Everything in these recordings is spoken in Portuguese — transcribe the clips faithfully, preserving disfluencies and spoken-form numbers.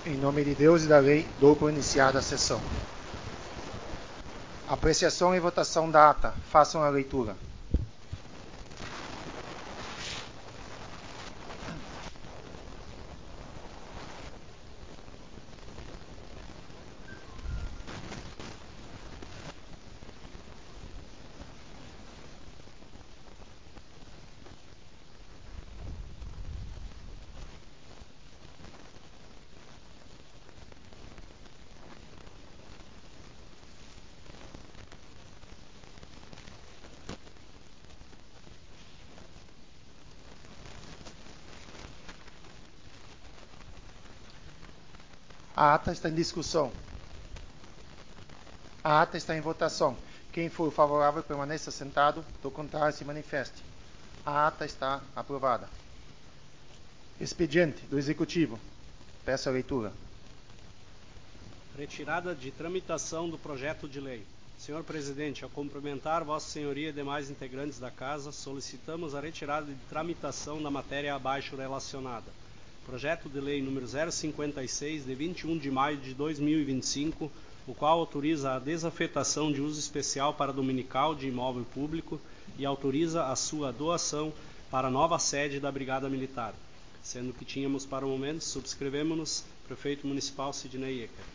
Em nome de Deus e da lei, dou por iniciada a sessão. Apreciação e votação da ata. Façam a leitura. A ata está em discussão. A ata está em votação. Quem for favorável permaneça sentado, do contrário se manifeste. A ata está aprovada. Expediente do Executivo. Peço a leitura. Retirada de tramitação do projeto de lei. Senhor Presidente, ao cumprimentar Vossa Senhoria e demais integrantes da Casa, solicitamos a retirada de tramitação da matéria abaixo relacionada. Projeto de Lei número zero cinquenta e seis, de vinte e um de maio de dois mil e vinte e cinco, o qual autoriza a desafetação de uso especial para dominical de imóvel público e autoriza a sua doação para a nova sede da Brigada Militar. Sendo que tínhamos para o momento, subscrevemos-nos, Prefeito Municipal Sidnei Ecker.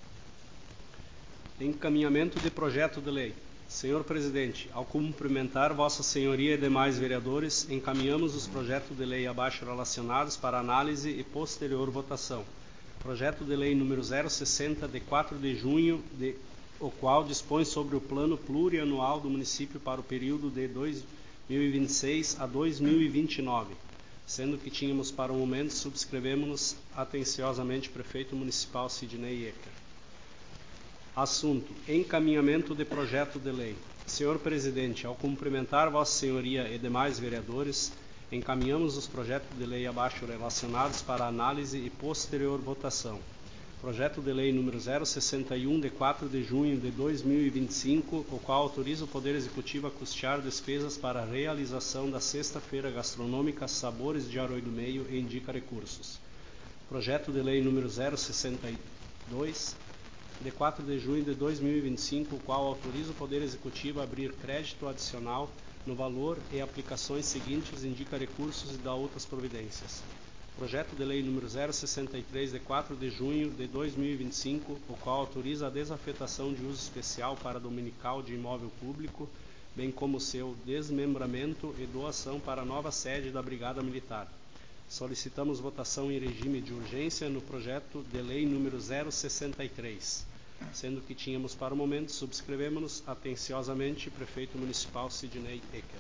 Encaminhamento de projeto de lei. Senhor Presidente, ao cumprimentar Vossa Senhoria e demais vereadores, encaminhamos os projetos de lei abaixo relacionados para análise e posterior votação. Projeto de lei número zero sessenta, de quatro de junho, de, o qual dispõe sobre o plano plurianual do município para o período de dois mil e vinte e seis a dois mil e vinte e nove. Sendo que tínhamos para o momento, subscrevemos-nos atenciosamente Prefeito Municipal Sidnei Ecker. Assunto: encaminhamento de projeto de lei. Senhor Presidente, ao cumprimentar Vossa Senhoria e demais vereadores, encaminhamos os projetos de lei abaixo relacionados para análise e posterior votação. Projeto de lei número zero sessenta e um, de quatro de junho de dois mil e vinte e cinco, o qual autoriza o Poder Executivo a custear despesas para a realização da Sexta-feira Gastronômica Sabores de Arroio do Meio e indica recursos. Projeto de lei número zero sessenta e dois, de quatro de junho de dois mil e vinte e cinco, o qual autoriza o Poder Executivo a abrir crédito adicional no valor e aplicações seguintes, indica recursos e dá outras providências. Projeto de lei número zero sessenta e três, de quatro de junho de dois mil e vinte e cinco, o qual autoriza a desafetação de uso especial para dominical de imóvel público, bem como seu desmembramento e doação para a nova sede da Brigada Militar. Solicitamos votação em regime de urgência no projeto de lei número zero sessenta e três. Sendo que tínhamos para o momento, subscrevemos-nos atenciosamente Prefeito Municipal Sidnei Ecker.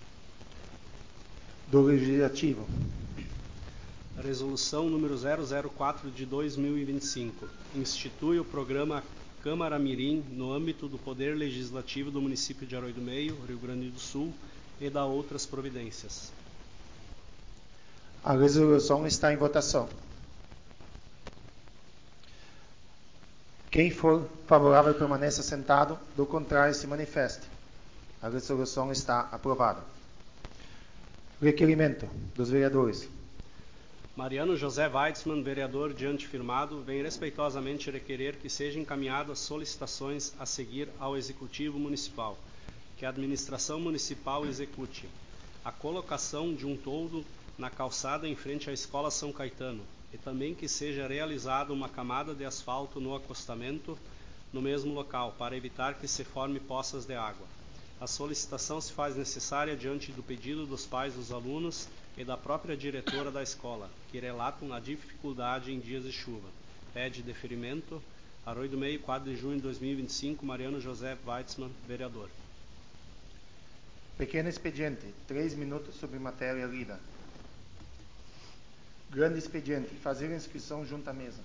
Do Legislativo. Resolução número zero zero quatro de dois mil e vinte e cinco. Institui o programa Câmara Mirim no âmbito do Poder Legislativo do município de Arroio do Meio, Rio Grande do Sul, e dá outras providências. A resolução está em votação. Quem for favorável permaneça sentado, do contrário se manifeste. A resolução está aprovada. Requerimento dos vereadores. Mariano José Weitzman, vereador diante firmado, vem respeitosamente requerer que sejam encaminhadas solicitações a seguir ao Executivo Municipal, que a Administração Municipal execute a colocação de um toldo na calçada em frente à Escola São Caetano, e também que seja realizada uma camada de asfalto no acostamento no mesmo local, para evitar que se forme poças de água. A solicitação se faz necessária diante do pedido dos pais dos alunos e da própria diretora da escola, que relatam a dificuldade em dias de chuva. Pede deferimento. Arroio do Meio, quatro de junho de dois mil e vinte e cinco, Mariano José Weitzman, vereador. Pequeno expediente, três minutos sobre matéria lida. Grande expediente, fazer a inscrição junto à mesa.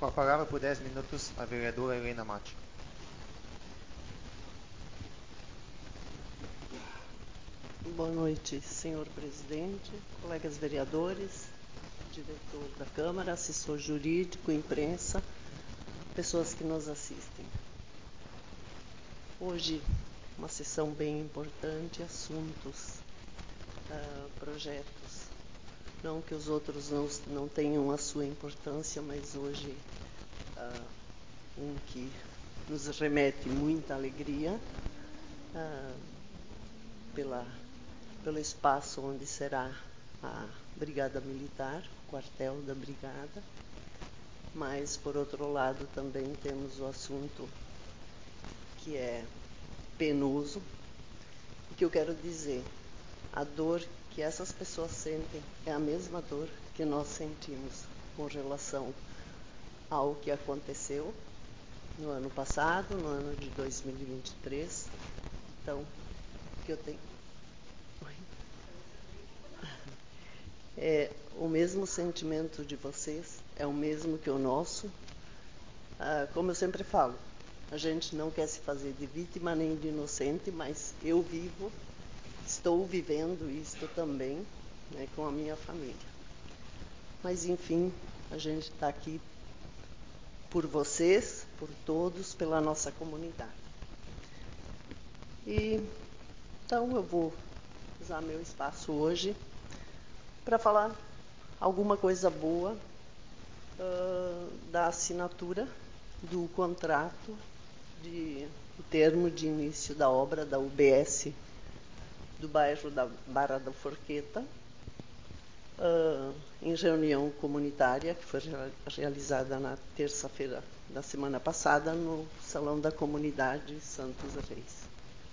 Com a palavra por dez minutos, a vereadora Helena Matti. Boa noite, senhor presidente, colegas vereadores, diretor da Câmara, assessor jurídico, imprensa, pessoas que nos assistem. Hoje, uma sessão bem importante, assuntos, uh, projetos. Não que os outros não, não tenham a sua importância, mas hoje uh, um que nos remete muita alegria uh, pela, pelo espaço onde será a Brigada Militar, o quartel da Brigada. Mas, por outro lado, também temos o assunto que é penoso. O que eu quero dizer, a dor que essas pessoas sentem é a mesma dor que nós sentimos com relação ao que aconteceu no ano passado, no ano de dois mil e vinte e três. Então, o que eu tenho... É, o mesmo sentimento de vocês é o mesmo que o nosso. Ah, como eu sempre falo, a gente não quer se fazer de vítima nem de inocente, mas eu vivo, estou vivendo isto também, né, com a minha família. Mas, enfim, a gente está aqui por vocês, por todos, pela nossa comunidade. E, então, eu vou usar meu espaço hoje para falar alguma coisa boa uh, da assinatura do contrato de o termo de início da obra da U B S do bairro da Barra da Forqueta, uh, em reunião comunitária que foi realizada na terça-feira da semana passada no Salão da Comunidade Santos Reis.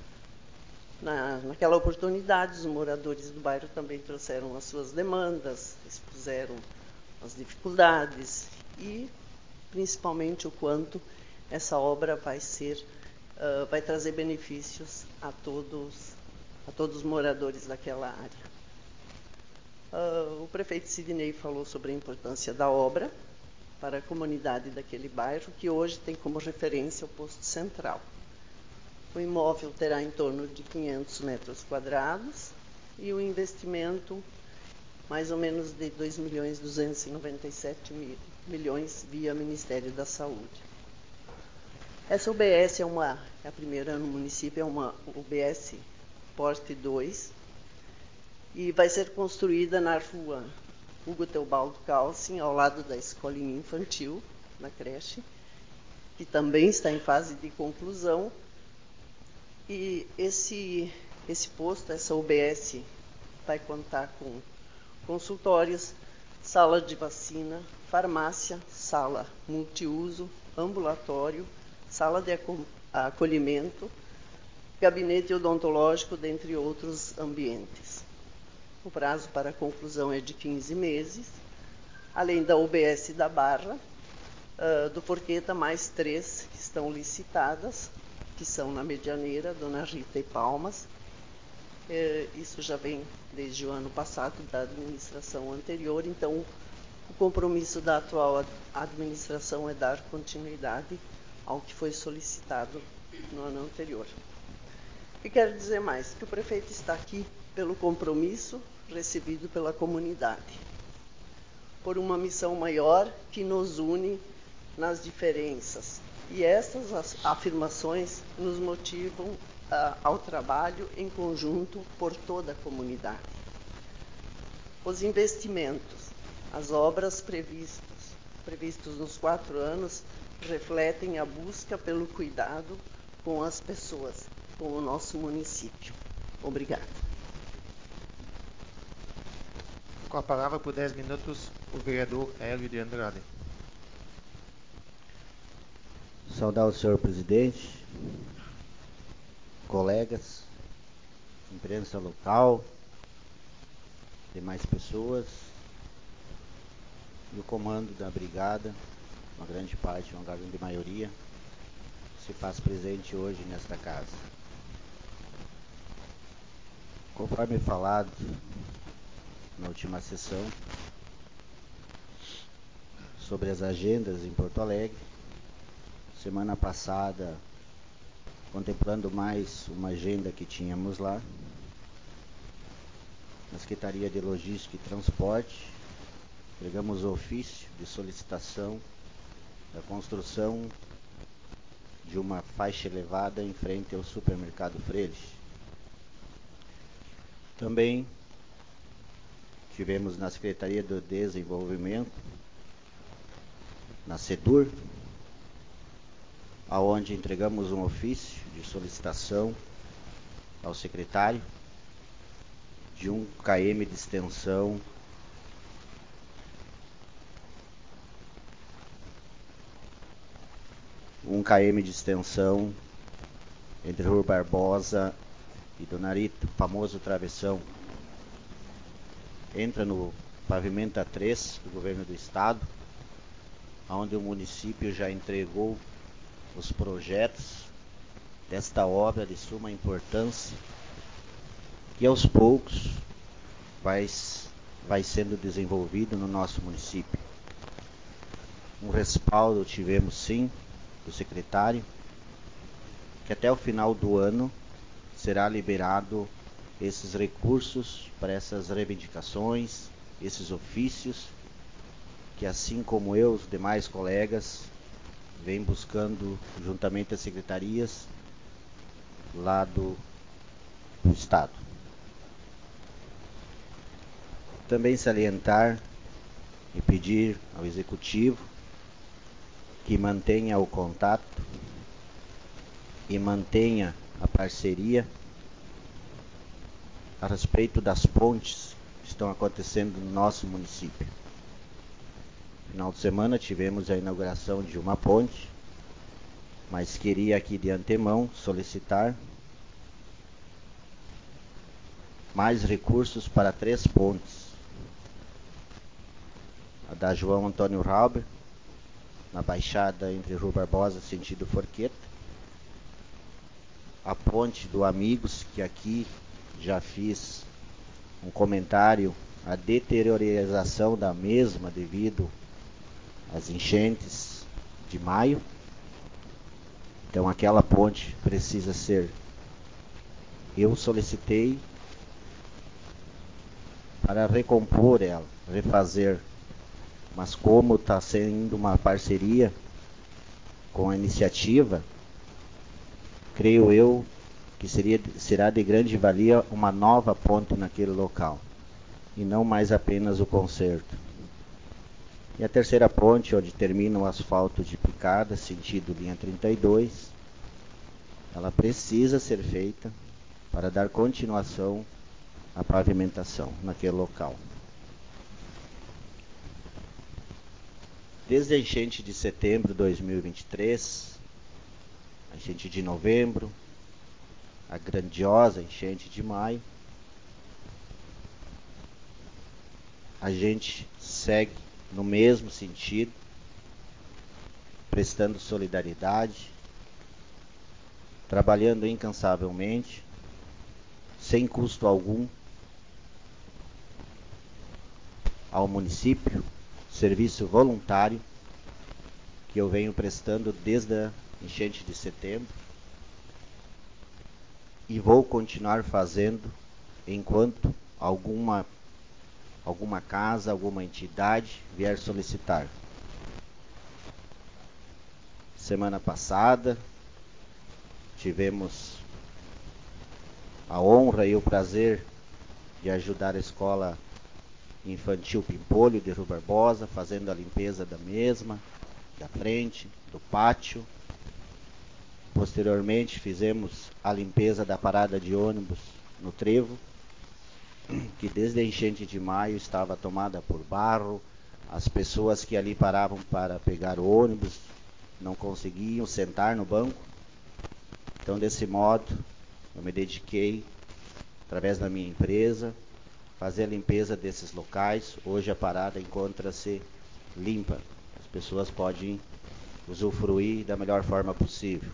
Na, naquela oportunidade, os moradores do bairro também trouxeram as suas demandas, expuseram as dificuldades e, principalmente, o quanto essa obra vai ser, uh, vai trazer benefícios a todos, a todos os moradores daquela área. Uh, o prefeito Sidney falou sobre a importância da obra para a comunidade daquele bairro, que hoje tem como referência o posto central. O imóvel terá em torno de quinhentos metros quadrados e o investimento mais ou menos de dois milhões duzentos e noventa e sete milhões via Ministério da Saúde. Essa U B S é, uma, é a primeira no município, é uma U B S Porte dois e vai ser construída na rua Hugo Teobaldo Calcin, ao lado da escolinha infantil, na creche, que também está em fase de conclusão. E esse, esse posto, essa U B S, vai contar com consultórios, sala de vacina, farmácia, sala multiuso, ambulatório, sala de acolhimento, gabinete odontológico, dentre outros ambientes. O prazo para a conclusão é de quinze meses, além da U B S da Barra, uh, do Forqueta, mais três que estão licitadas, que são na Medianeira, Dona Rita e Palmas. É, isso já vem desde o ano passado, da administração anterior, então o compromisso da atual administração é dar continuidade ao que foi solicitado no ano anterior. E quero dizer mais, que o prefeito está aqui pelo compromisso recebido pela comunidade, por uma missão maior que nos une nas diferenças. E essas afirmações nos motivam uh, ao trabalho em conjunto por toda a comunidade. Os investimentos, as obras previstas, previstos nos quatro anos, refletem a busca pelo cuidado com as pessoas, com o nosso município. Obrigada. Com a palavra por dez minutos, o vereador Hélio de Andrade. Saudar o senhor presidente, colegas, imprensa local, demais pessoas e o comando da brigada, uma grande parte, uma grande maioria, se faz presente hoje nesta casa. Conforme falado na última sessão, sobre as agendas em Porto Alegre. Semana passada, contemplando mais uma agenda que tínhamos lá, na Secretaria de Logística e Transporte, entregamos o ofício de solicitação da construção de uma faixa elevada em frente ao supermercado Freires. Também tivemos na Secretaria do Desenvolvimento, na SEDUR, aonde entregamos um ofício de solicitação ao secretário de um quilômetro de extensão um quilômetro de extensão entre Rua Barbosa e Dona Rita, o famoso travessão. Entra no Pavimenta três do Governo do Estado, onde o município já entregou os projetos desta obra de suma importância, que aos poucos vai, vai sendo desenvolvido no nosso município. Um respaldo tivemos sim do secretário, que até o final do ano será liberado esses recursos para essas reivindicações, esses ofícios, que assim como eu, os demais colegas, vem buscando juntamente às secretarias lá do, do Estado. Também salientar e pedir ao Executivo que mantenha o contato e mantenha a parceria a respeito das pontes que estão acontecendo no nosso município. No final de semana tivemos a inauguração de uma ponte, mas queria aqui de antemão solicitar mais recursos para três pontes. A da João Antônio Rauber, na baixada entre Rua Barbosa sentido Forqueta. A ponte do Amigos, que aqui já fiz um comentário, a deteriorização da mesma devido às enchentes de maio. Então aquela ponte precisa ser, eu solicitei para recompor ela, refazer, mas como está sendo uma parceria com a iniciativa, creio eu que seria, será de grande valia uma nova ponte naquele local, e não mais apenas o conserto. E a terceira ponte, onde termina o asfalto de Picada, sentido linha trinta e dois, ela precisa ser feita para dar continuação à pavimentação naquele local. Desde a enchente de setembro de dois mil e vinte e três, a enchente de novembro, a grandiosa enchente de maio, a gente segue no mesmo sentido, prestando solidariedade, trabalhando incansavelmente, sem custo algum, ao município, serviço voluntário que eu venho prestando desde a enchente de setembro e vou continuar fazendo enquanto alguma alguma casa, alguma entidade vier solicitar. Semana passada tivemos a honra e o prazer de ajudar a escola infantil Pimpolho de Rua Barbosa, fazendo a limpeza da mesma, da frente, do pátio. Posteriormente fizemos a limpeza da parada de ônibus no Trevo, que desde a enchente de maio estava tomada por barro. As pessoas que ali paravam para pegar o ônibus não conseguiam sentar no banco. Então, desse modo, eu me dediquei, através da minha empresa, fazer a limpeza desses locais. Hoje a parada encontra-se limpa. As pessoas podem usufruir da melhor forma possível.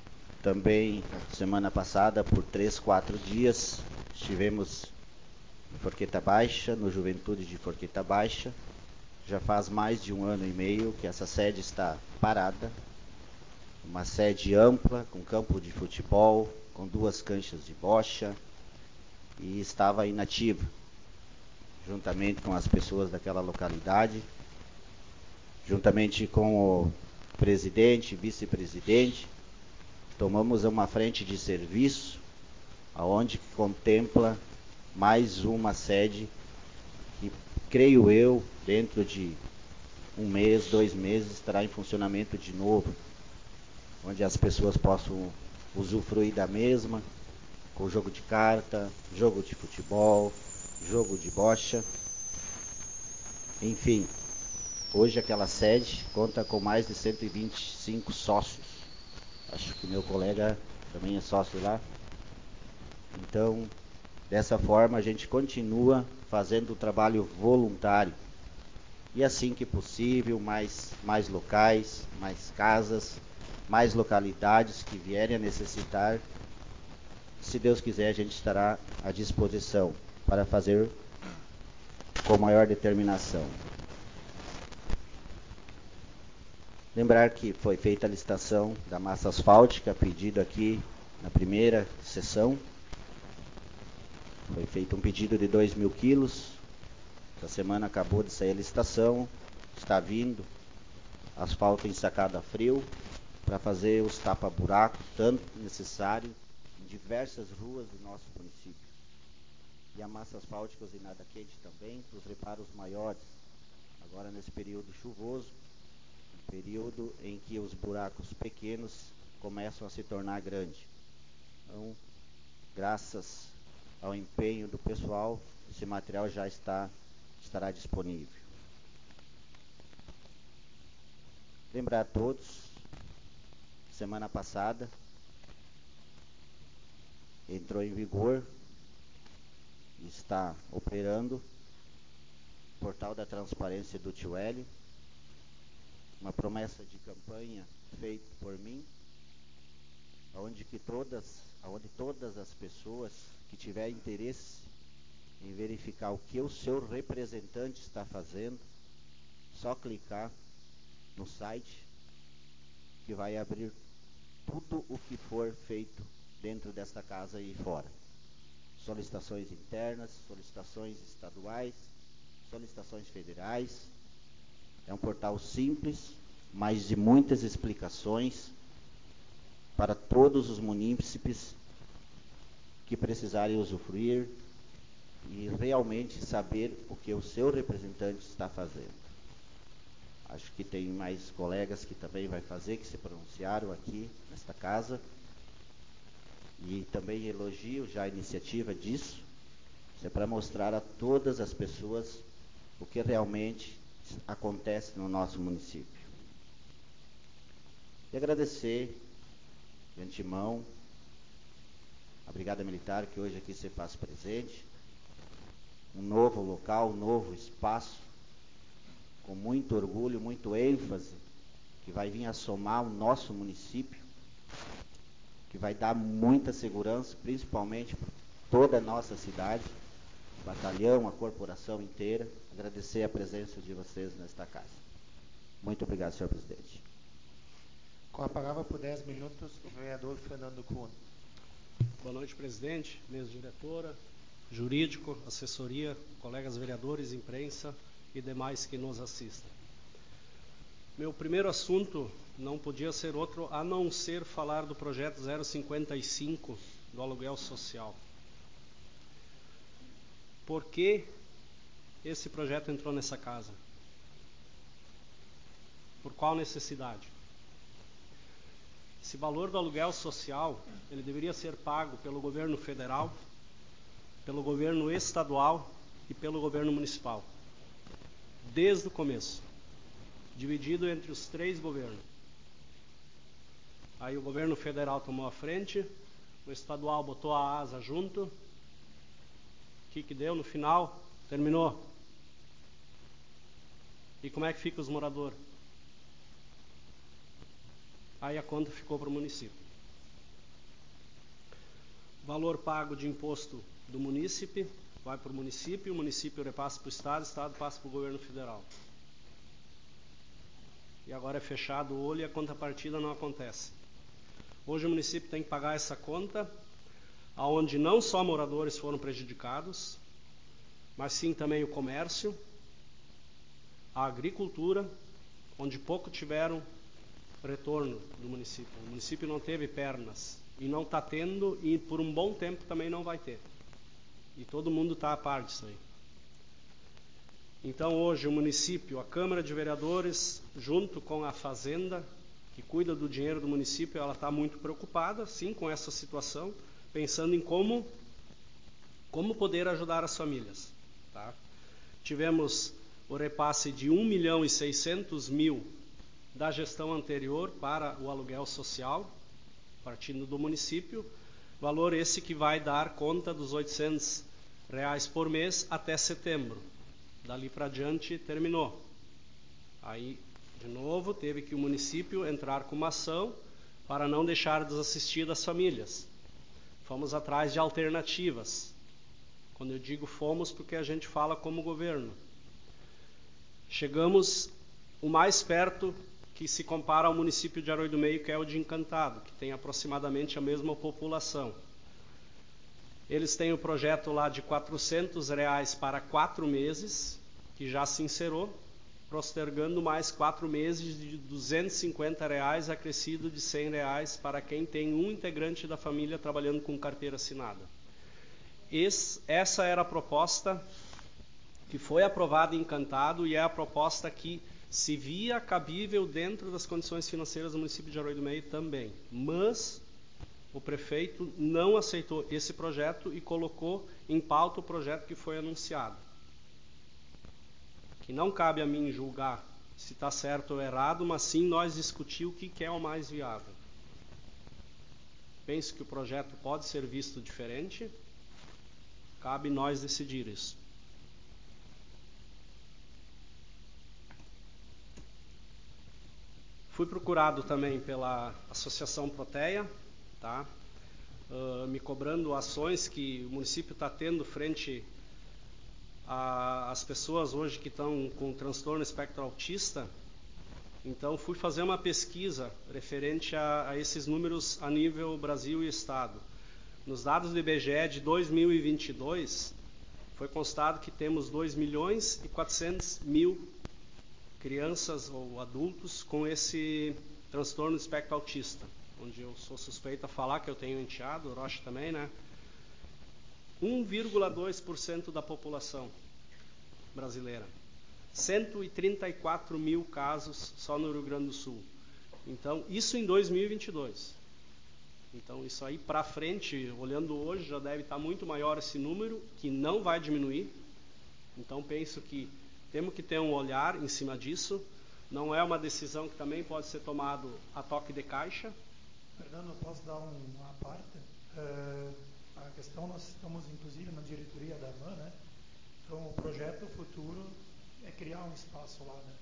Também, semana passada, por três, quatro dias, estivemos Forqueta Baixa, no Juventude de Forqueta Baixa. Já faz mais de um ano e meio que essa sede está parada. Uma sede ampla, com campo de futebol, com duas canchas de bocha, e estava inativa, juntamente com as pessoas daquela localidade, juntamente com o presidente, vice-presidente, tomamos uma frente de serviço, aonde contempla mais uma sede que, creio eu, dentro de um mês, dois meses, estará em funcionamento de novo, onde as pessoas possam usufruir da mesma, com jogo de carta, jogo de futebol, jogo de bocha, enfim. Hoje aquela sede conta com mais de cento e vinte e cinco sócios. Acho que meu colega também é sócio lá. Então, dessa forma a gente continua fazendo o trabalho voluntário. E assim que possível, mais, mais locais, mais casas, mais localidades que vierem a necessitar, se Deus quiser, a gente estará à disposição para fazer com maior determinação. Lembrar que foi feita a licitação da massa asfáltica, pedido aqui na primeira sessão. Foi feito um pedido de dois mil quilos. Essa semana acabou de sair a licitação. Está vindo asfalto ensacado a frio para fazer os tapa-buracos, tanto necessário, em diversas ruas do nosso município. E a massa asfáltica usinada quente também, para os reparos maiores. Agora nesse período chuvoso, período em que os buracos pequenos começam a se tornar grandes. Então, graças ao empenho do pessoal, esse material já está, estará disponível. Lembrar a todos, semana passada, entrou em vigor, está operando, o portal da transparência do Tio Hélio, uma promessa de campanha feita por mim, onde, que todas, onde todas as pessoas que tiverem interesse em verificar o que o seu representante está fazendo, só clicar no site que vai abrir tudo o que for feito dentro desta casa e fora. Solicitações internas, solicitações estaduais, solicitações federais. É um portal simples, mas de muitas explicações para todos os munícipes que precisarem usufruir e realmente saber o que o seu representante está fazendo. Acho que tem mais colegas que também vai fazer, que se pronunciaram aqui nesta casa. E também elogio já a iniciativa disso. Isso é para mostrar a todas as pessoas o que realmente acontece no nosso município. E agradecer de antemão a Brigada Militar, que hoje aqui se faz presente. Um novo local, um novo espaço, com muito orgulho, muito ênfase, que vai vir a somar o nosso município, que vai dar muita segurança, principalmente para toda a nossa cidade, o batalhão, a corporação inteira. Agradecer a presença de vocês nesta casa. Muito obrigado, senhor presidente. Com a palavra por dez minutos, o vereador Fernando Kuhn. Boa noite, presidente, mesa diretora, jurídico, assessoria, colegas vereadores, imprensa e demais que nos assistem. Meu primeiro assunto não podia ser outro a não ser falar do projeto zero cinquenta e cinco do aluguel social. Por que esse projeto entrou nessa casa? Por qual necessidade? Esse valor do aluguel social, ele deveria ser pago pelo governo federal, pelo governo estadual e pelo governo municipal. Desde o começo. Dividido entre os três governos. Aí o governo federal tomou a frente, o estadual botou a asa junto. O que que deu no final? Terminou. E como é que fica os moradores? Aí a conta ficou para o município. Valor pago de imposto do munícipe, vai para o município, o município repassa para o Estado, o Estado passa para o governo federal. E agora é fechado o olho e a contrapartida não acontece. Hoje o município tem que pagar essa conta, onde não só moradores foram prejudicados, mas sim também o comércio, a agricultura, onde pouco tiveram retorno do município. O município não teve pernas e não está tendo, e por um bom tempo também não vai ter. E todo mundo está a par disso aí. Então hoje o município, a Câmara de Vereadores, junto com a Fazenda, que cuida do dinheiro do município, ela está muito preocupada, sim, com essa situação, pensando em como, como poder ajudar as famílias. Tá? Tivemos o repasse de um milhão e seiscentos mil da gestão anterior para o aluguel social, partindo do município, valor esse que vai dar conta dos oitocentos reais por mês até setembro. Dali para diante terminou. Aí, de novo, teve que o município entrar com uma ação para não deixar desassistidas as famílias. Fomos atrás de alternativas. Quando eu digo fomos, porque a gente fala como governo. Chegamos o mais perto que se compara ao município de Arroio do Meio, que é o de Encantado, que tem aproximadamente a mesma população. Eles têm o projeto lá de quatrocentos reais para quatro meses, que já se encerrou, postergando mais quatro meses de duzentos e cinquenta reais, acrescido de cem reais para quem tem um integrante da família trabalhando com carteira assinada. Esse, essa era a proposta que foi aprovada em Encantado e é a proposta que se via cabível dentro das condições financeiras do município de Arroio do Meio também. Mas o prefeito não aceitou esse projeto e colocou em pauta o projeto que foi anunciado. Que não cabe a mim julgar se está certo ou errado, mas sim nós discutir o que é o mais viável. Penso que o projeto pode ser visto diferente, cabe nós decidir isso. Fui procurado também pela Associação Proteia, tá? Uh, me cobrando ações que o município está tendo frente às pessoas hoje que estão com transtorno espectro autista. Então fui fazer uma pesquisa referente a, a esses números a nível Brasil e Estado. Nos dados do I B G E de dois mil e vinte e dois, foi constado que temos dois milhões e quatrocentos mil crianças ou adultos com esse transtorno espectro autista, onde eu sou suspeito a falar que eu tenho enteado, o Rocha também, né? um vírgula dois por cento da população brasileira. cento e trinta e quatro mil casos só no Rio Grande do Sul. Então, isso em dois mil e vinte e dois. Então, isso aí para frente, olhando hoje, já deve estar muito maior esse número, que não vai diminuir. Então, penso que temos que ter um olhar em cima disso. Não é uma decisão que também pode ser tomada a toque de caixa. Fernando, eu posso dar um, uma parte? Uh, a questão, nós estamos inclusive na diretoria da A M A, né? Então o projeto futuro é criar um espaço lá, né?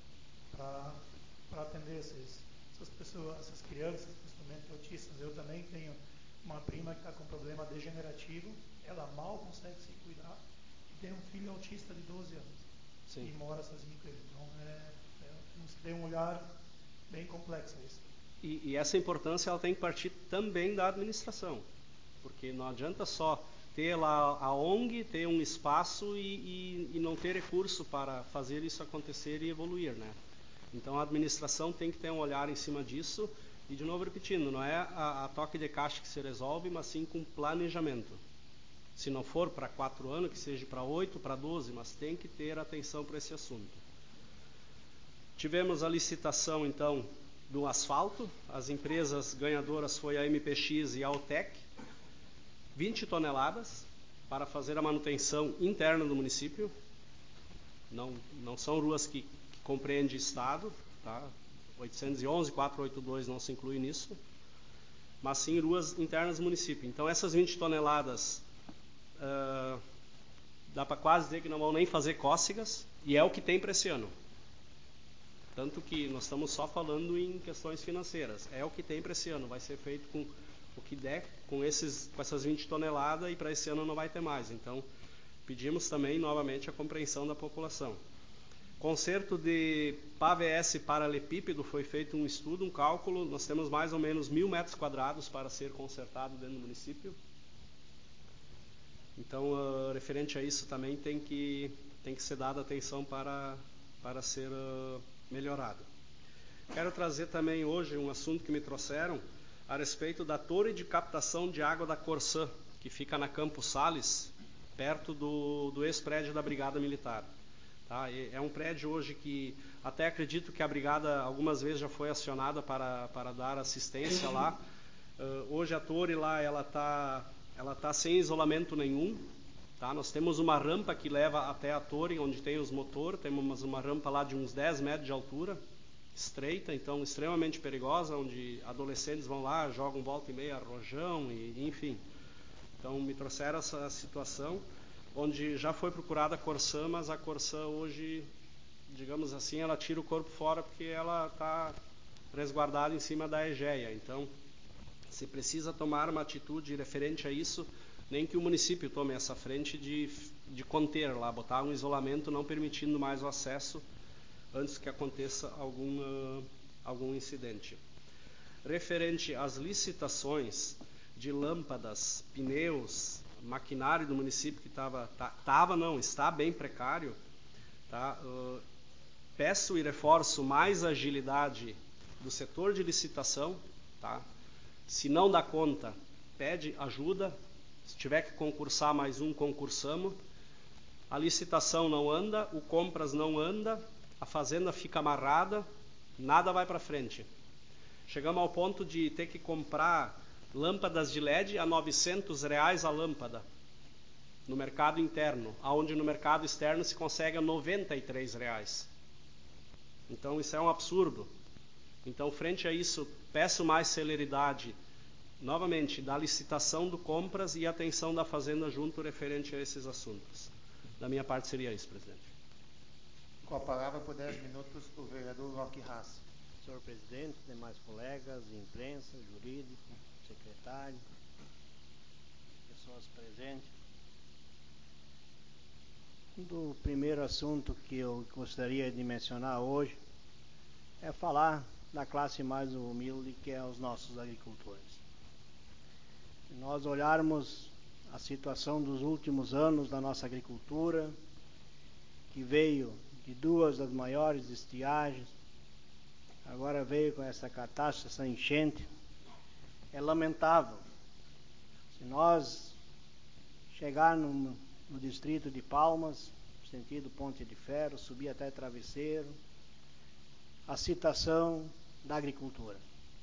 Para atender esses, essas pessoas, essas crianças, principalmente autistas. Eu também tenho uma prima que está com problema degenerativo, ela mal consegue se cuidar e tem um filho autista de doze anos. Sim. E mora sozinho com ele. Então, é, é, temos que ter um olhar bem complexo a isso. E, e essa importância ela tem que partir também da administração, porque não adianta só ter lá a ONG, ter um espaço e, e, e não ter recurso para fazer isso acontecer e evoluir, né? Então, a administração tem que ter um olhar em cima disso e, de novo, repetindo, não é a, a toque de caixa que se resolve, mas sim com planejamento. Se não for para quatro anos, que seja para oito, para doze, mas tem que ter atenção para esse assunto. Tivemos a licitação, então, do asfalto. As empresas ganhadoras foi a M P X e a Altec. vinte toneladas para fazer a manutenção interna do município. Não, não são ruas que, que compreende Estado, tá? oitocentos e onze, quatrocentos e oitenta e dois não se inclui nisso, mas sim ruas internas do município. Então, essas vinte toneladas... Uh, dá para quase dizer que não vão nem fazer cócegas, e é o que tem para esse ano. Tanto que nós estamos só falando em questões financeiras. É o que tem para esse ano, vai ser feito com o que der, com, esses, com essas vinte toneladas, e para esse ano não vai ter mais. Então, pedimos também novamente a compreensão da população. Conserto de P A V S paralelepípedo, foi feito um estudo, um cálculo, nós temos mais ou menos mil metros quadrados para ser consertado dentro do município. Então, uh, referente a isso também tem que, tem que ser dada atenção para, para ser uh, melhorado. Quero trazer também hoje um assunto que me trouxeram a respeito da torre de captação de água da Corsã, que fica na Campos Sales, perto do, do ex-prédio da Brigada Militar. Tá? É um prédio hoje que até acredito que a Brigada algumas vezes já foi acionada para, para dar assistência lá. Uh, hoje a torre lá ela está ela tá sem isolamento nenhum. Tá? Nós temos uma rampa que leva até a torre, onde tem os motores, temos uma rampa lá de uns dez metros de altura, estreita, então extremamente perigosa, onde adolescentes vão lá, jogam volta e meia rojão, e, enfim. Então me trouxeram essa situação, onde já foi procurada a Corsã, mas a Corsã hoje, digamos assim, ela tira o corpo fora porque ela está resguardada em cima da Egea. Então, se precisa tomar uma atitude referente a isso, nem que o município tome essa frente de, de conter lá, botar um isolamento não permitindo mais o acesso antes que aconteça algum, uh, algum incidente. Referente às licitações de lâmpadas, pneus, maquinário do município que estava, estava não, está bem precário, tá? Uh, peço e reforço mais agilidade do setor de licitação, tá? Se não dá conta, pede ajuda, se tiver que concursar mais um, concursamos. A licitação não anda, o compras não anda, a fazenda fica amarrada, nada vai para frente. Chegamos ao ponto de ter que comprar lâmpadas de L E D a novecentos reais a lâmpada no mercado interno, aonde no mercado externo se consegue a noventa e três reais. Então isso é um absurdo. Então, frente a isso, peço mais celeridade, novamente, da licitação do compras e atenção da fazenda junto referente a esses assuntos. Da minha parte seria isso, presidente. Com a palavra por dez minutos o vereador Roque Haas. Senhor presidente, demais colegas, imprensa, jurídico, secretário, pessoas presentes. O primeiro assunto que eu gostaria de mencionar hoje é falar da classe mais humilde, que é os nossos agricultores. Se nós olharmos a situação dos últimos anos da nossa agricultura, que veio de duas das maiores estiagens, agora veio com essa catástrofe, essa enchente, é lamentável. Se nós chegar no, no distrito de Palmas, sentido Ponte de Ferro, subir até Travesseiro, a situação da agricultura.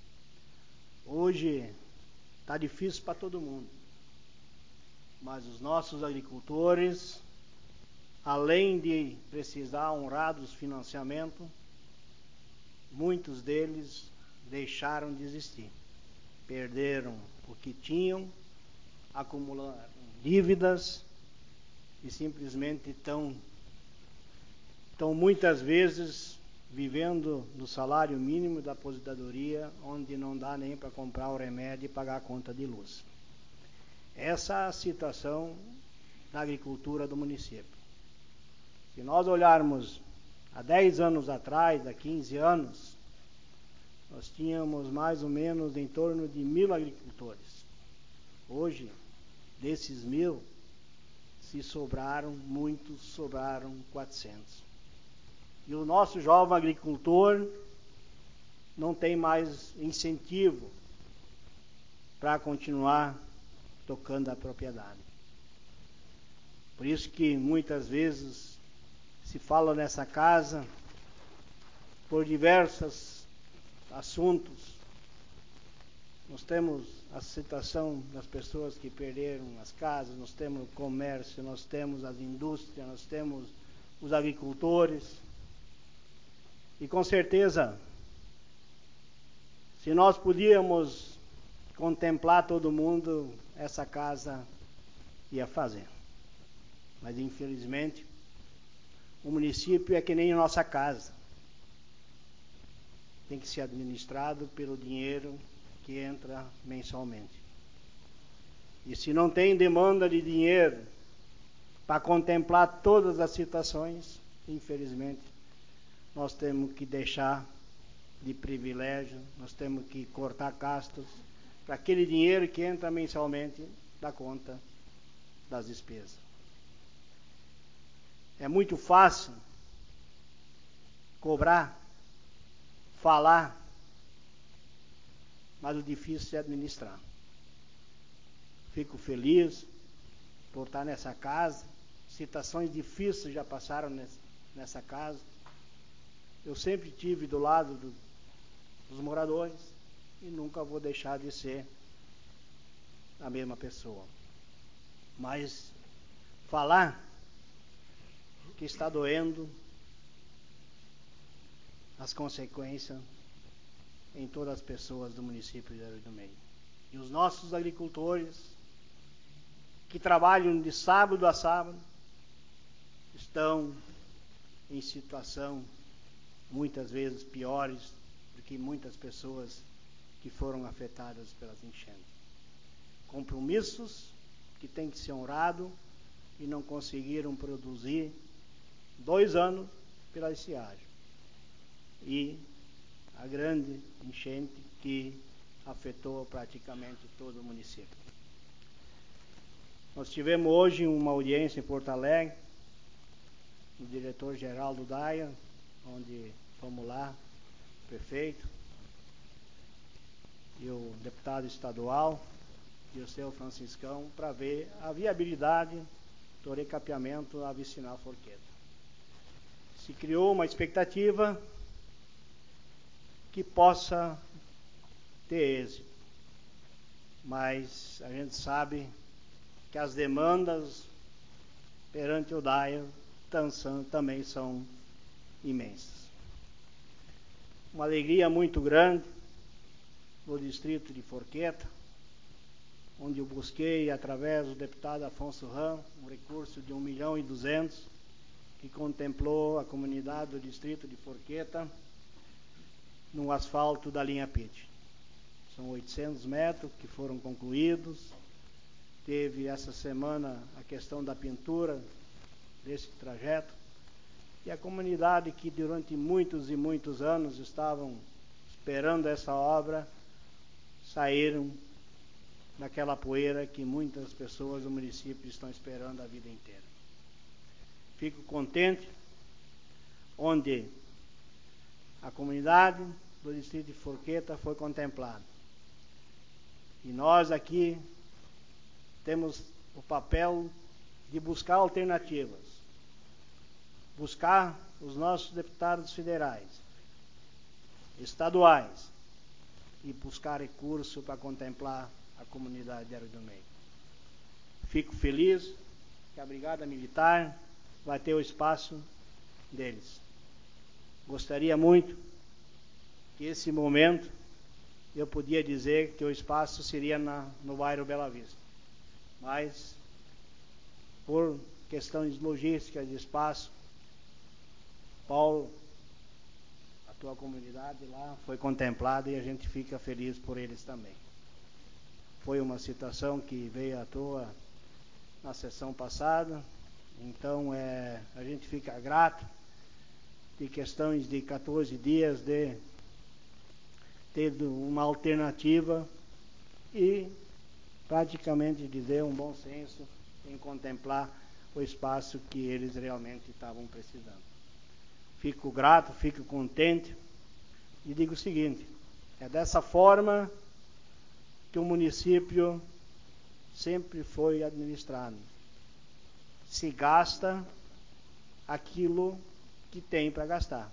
Hoje está difícil para todo mundo, mas os nossos agricultores, além de precisar honrados financiamento, muitos deles deixaram de existir. Perderam o que tinham, acumularam dívidas e simplesmente estão, estão muitas vezes vivendo no salário mínimo da aposentadoria, onde não dá nem para comprar o remédio e pagar a conta de luz. Essa é a situação da agricultura do município. Se nós olharmos há dez anos atrás, há quinze anos, nós tínhamos mais ou menos em torno de mil agricultores. Hoje, desses mil, se sobraram, muitos sobraram quatrocentos. E o nosso jovem agricultor não tem mais incentivo para continuar tocando a propriedade. Por isso que muitas vezes se fala nessa casa por diversos assuntos. Nós temos a situação das pessoas que perderam as casas, nós temos o comércio, nós temos as indústrias, nós temos os agricultores. E com certeza, se nós podíamos contemplar todo mundo, essa casa ia fazer. Mas infelizmente, o município é que nem a nossa casa. Tem que ser administrado pelo dinheiro que entra mensalmente. E se não tem demanda de dinheiro para contemplar todas as situações, infelizmente, nós temos que deixar de privilégio, nós temos que cortar gastos para aquele dinheiro que entra mensalmente da conta das despesas. É muito fácil cobrar, falar, mas o difícil é administrar. Fico feliz por estar nessa casa. Situações difíceis já passaram nessa casa. Eu sempre estive do lado do, dos moradores e nunca vou deixar de ser a mesma pessoa. Mas falar que está doendo as consequências em todas as pessoas do município de Arroio do Meio. E os nossos agricultores que trabalham de sábado a sábado estão em situação muitas vezes piores do que muitas pessoas que foram afetadas pelas enchentes. Compromissos que têm que ser honrados e não conseguiram produzir dois anos pela estiagem. E a grande enchente que afetou praticamente todo o município. Nós tivemos hoje uma audiência em Porto Alegre, o diretor-geral do D A I A, onde fomos lá, o prefeito, e o deputado estadual, e o seu Franciscão, para ver a viabilidade do recapeamento da vicinal Forqueta. Se criou uma expectativa que possa ter êxito, mas a gente sabe que as demandas perante o D A I A também são imensas. Uma alegria muito grande no distrito de Forqueta, onde eu busquei, através do deputado Afonso Ram, um recurso de um milhão e duzentos, que contemplou a comunidade do distrito de Forqueta no asfalto da linha P I T. São oitocentos metros que foram concluídos. Teve essa semana a questão da pintura desse trajeto. E a comunidade que durante muitos e muitos anos estavam esperando essa obra, saíram naquela poeira que muitas pessoas do município estão esperando a vida inteira. Fico contente onde a comunidade do distrito de Forqueta foi contemplada. E nós aqui temos o papel de buscar alternativas, buscar os nossos deputados federais, estaduais, e buscar recurso para contemplar a comunidade de Arroio do Meio. Fico feliz que a Brigada Militar vai ter o espaço deles. Gostaria muito que esse momento eu podia dizer que o espaço seria na, no bairro Bela Vista, mas por questões logísticas de espaço, Paulo, a tua comunidade lá foi contemplada e a gente fica feliz por eles também. Foi uma situação que veio à toa na sessão passada, então é, a gente fica grato de questões de quatorze dias de ter uma alternativa e praticamente dizer um bom senso em contemplar o espaço que eles realmente estavam precisando. Fico grato, fico contente e digo o seguinte, é dessa forma que o município sempre foi administrado. Se gasta aquilo que tem para gastar.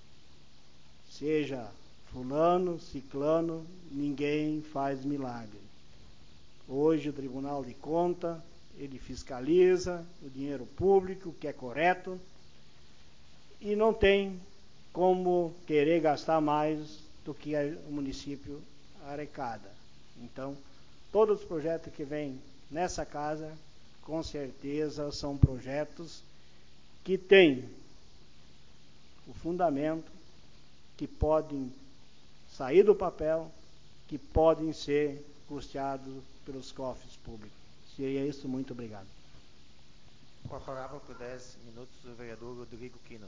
Seja fulano, ciclano, ninguém faz milagre. Hoje o Tribunal de Contas, ele fiscaliza o dinheiro público, que é correto, e não tem como querer gastar mais do que o município arrecada. Então, todos os projetos que vêm nessa casa, com certeza são projetos que têm o fundamento, que podem sair do papel, que podem ser custeados pelos cofres públicos. Seria isso, muito obrigado. Com a palavra por dez minutos o vereador Rodrigo Quino.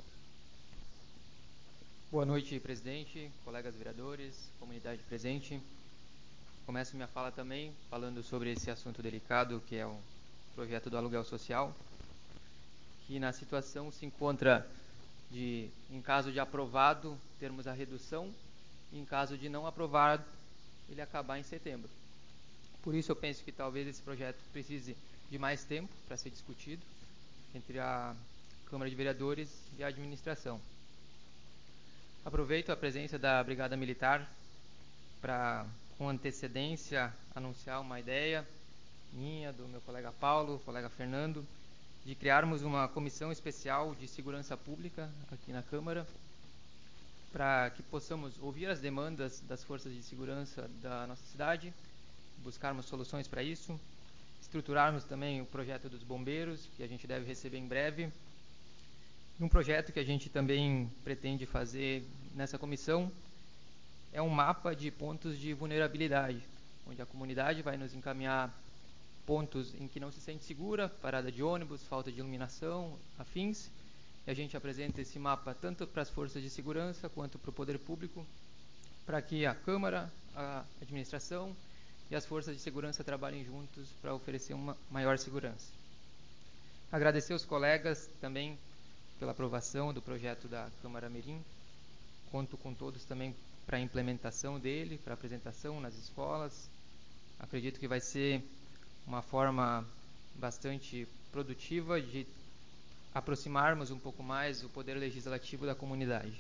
Boa noite, presidente, colegas vereadores, comunidade presente. Começo minha fala também falando sobre esse assunto delicado que é o projeto do aluguel social, que na situação se encontra de, em caso de aprovado, termos a redução, e em caso de não aprovado, ele acabar em setembro. Por isso eu penso que talvez esse projeto precise de mais tempo para ser discutido entre a Câmara de Vereadores e a administração. Aproveito a presença da Brigada Militar para, com antecedência, anunciar uma ideia minha, do meu colega Paulo, colega Fernando, de criarmos uma comissão especial de segurança pública aqui na Câmara, para que possamos ouvir as demandas das forças de segurança da nossa cidade, buscarmos soluções para isso, estruturarmos também o projeto dos bombeiros, que a gente deve receber em breve. Um projeto que a gente também pretende fazer nessa comissão é um mapa de pontos de vulnerabilidade, onde a comunidade vai nos encaminhar pontos em que não se sente segura, parada de ônibus, falta de iluminação, afins, e a gente apresenta esse mapa tanto para as forças de segurança quanto para o poder público, para que a Câmara, a administração e as forças de segurança trabalhem juntos para oferecer uma maior segurança. Agradecer aos colegas também pela aprovação do projeto da Câmara Mirim. Conto com todos também para a implementação dele, para a apresentação nas escolas. Acredito que vai ser uma forma bastante produtiva de aproximarmos um pouco mais o poder legislativo da comunidade.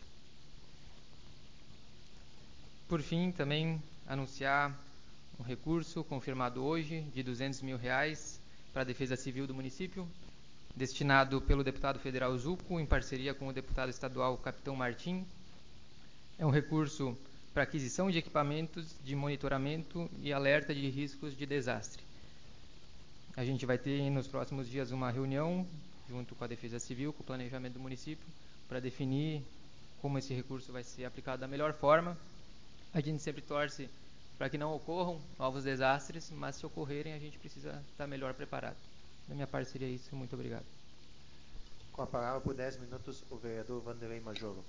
Por fim, também anunciar um recurso confirmado hoje de duzentos mil reais para a Defesa Civil do município, destinado pelo deputado federal Zuco, em parceria com o deputado estadual Capitão Martim. É um recurso para aquisição de equipamentos de monitoramento e alerta de riscos de desastre. A gente vai ter nos próximos dias uma reunião, junto com a Defesa Civil, com o planejamento do município, para definir como esse recurso vai ser aplicado da melhor forma. A gente sempre torce para que não ocorram novos desastres, mas se ocorrerem a gente precisa estar melhor preparado. Da minha parte seria isso, muito obrigado. Com a palavra por dez minutos o vereador Vanderlei Majoro.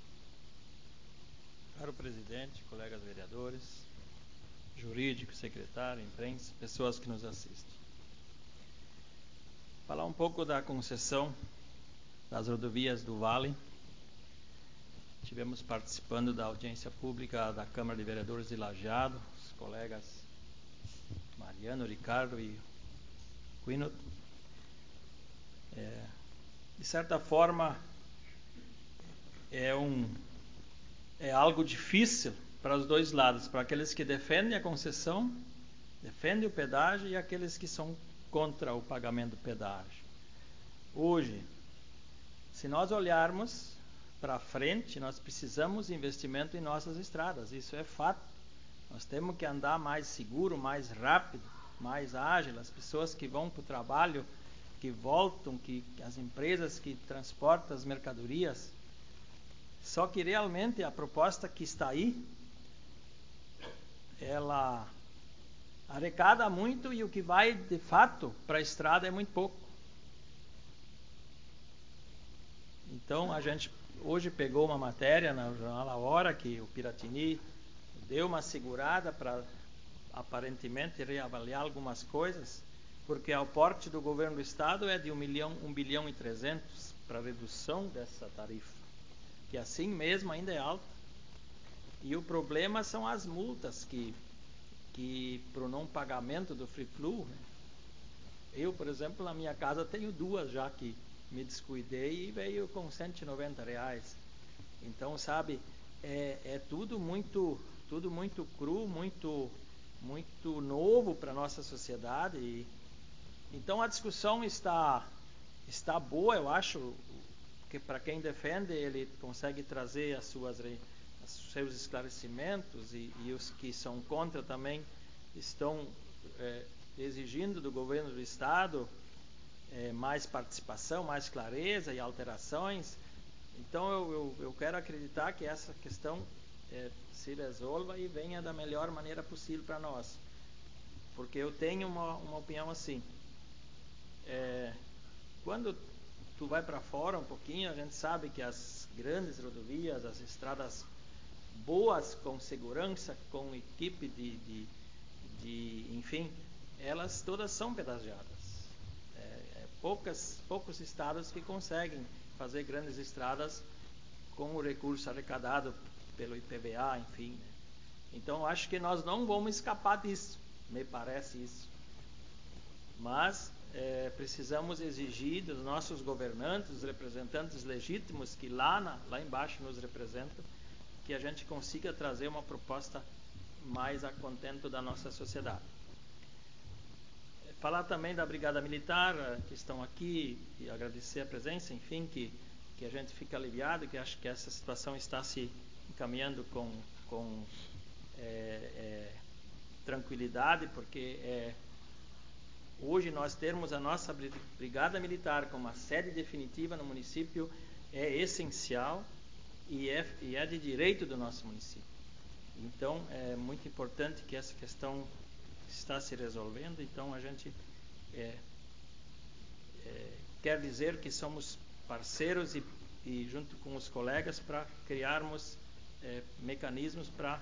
Caro presidente, colegas vereadores, jurídico, secretário, imprensa, pessoas que nos assistem. Falar um pouco da concessão das rodovias do Vale. Tivemos participando da audiência pública da Câmara de Vereadores de Lajeado, os colegas Mariano, Ricardo e Quino. É, de certa forma, é, um, é algo difícil para os dois lados, para aqueles que defendem a concessão, defendem o pedágio, e aqueles que são contra o pagamento do pedágio. Hoje, se nós olharmos para frente, nós precisamos de investimento em nossas estradas, isso é fato. Nós temos que andar mais seguro, mais rápido, mais ágil. As pessoas que vão para o trabalho, que voltam, que as empresas que transportam as mercadorias. Só que realmente a proposta que está aí, ela arrecada muito, e o que vai de fato para a estrada é muito pouco. Então a gente hoje pegou uma matéria na jornal A Hora que o Piratini deu uma segurada para aparentemente reavaliar algumas coisas, porque o aporte do governo do estado é de um milhão, um bilhão e trezentos para redução dessa tarifa, que assim mesmo ainda é alta. E o problema são as multas que que para o não pagamento do Free Flu. Eu, por exemplo, na minha casa tenho duas já que me descuidei e veio com cento e noventa reais. Então, sabe, é, é tudo muito tudo muito cru, muito muito novo para a nossa sociedade. E, então a discussão está está boa, eu acho, que para quem defende ele consegue trazer as suas os seus esclarecimentos, e, e os que são contra também estão é, exigindo do governo do estado é, mais participação, mais clareza e alterações. Então eu, eu, eu quero acreditar que essa questão é, se resolva e venha da melhor maneira possível para nós, porque eu tenho uma, uma opinião assim. É, quando tu vai para fora um pouquinho, a gente sabe que as grandes rodovias, as estradas boas, com segurança, com equipe de, de, de enfim, elas todas são pedagiadas. É, é poucas, poucos estados que conseguem fazer grandes estradas com o recurso arrecadado pelo I P V A, enfim. Né? Então, acho que nós não vamos escapar disso, me parece isso. Mas é, precisamos exigir dos nossos governantes, dos representantes legítimos que lá, na, lá embaixo nos representam, que a gente consiga trazer uma proposta mais a contento da nossa sociedade. Falar também da Brigada Militar, que estão aqui, e agradecer a presença, enfim, que, que a gente fica aliviado, que acho que essa situação está se encaminhando com, com é, é, tranquilidade, porque é, hoje nós termos a nossa Brigada Militar como a sede definitiva no município é essencial e é, e é de direito do nosso município. Então, é muito importante que essa questão está se resolvendo. Então, a gente é, é, quer dizer que somos parceiros e, e junto com os colegas, para criarmos é, mecanismos para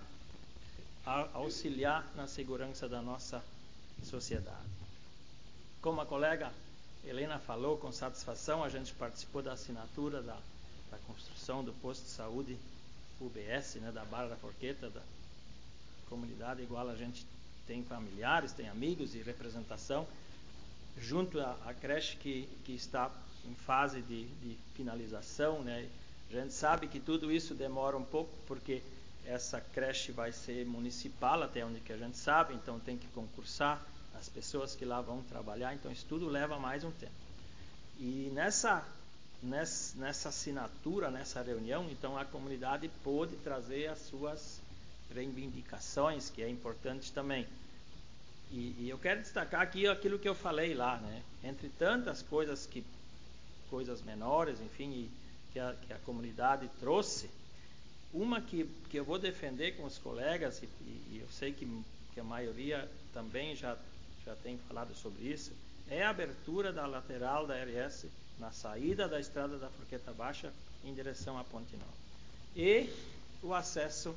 auxiliar na segurança da nossa sociedade. Como a colega Helena falou, com satisfação, a gente participou da assinatura da, da construção do posto de saúde U B S, né, da Barra da Forqueta, da comunidade, igual a gente tem familiares, tem amigos e representação, junto à, à creche que, que está em fase de, de finalização. Né? A gente sabe que tudo isso demora um pouco, porque essa creche vai ser municipal, até onde que a gente sabe, então tem que concursar as pessoas que lá vão trabalhar, então isso tudo leva mais um tempo. E nessa, nessa, nessa assinatura, nessa reunião, então a comunidade pôde trazer as suas reivindicações, que é importante também. E, e eu quero destacar aqui aquilo que eu falei lá, né? Entre tantas coisas, que, coisas menores, enfim, e, que, a, que a comunidade trouxe, uma que, que eu vou defender com os colegas, e, e eu sei que, que a maioria também já já tem falado sobre isso, é a abertura da lateral da R S na saída da estrada da Forqueta Baixa em direção à Ponte Nova. E o acesso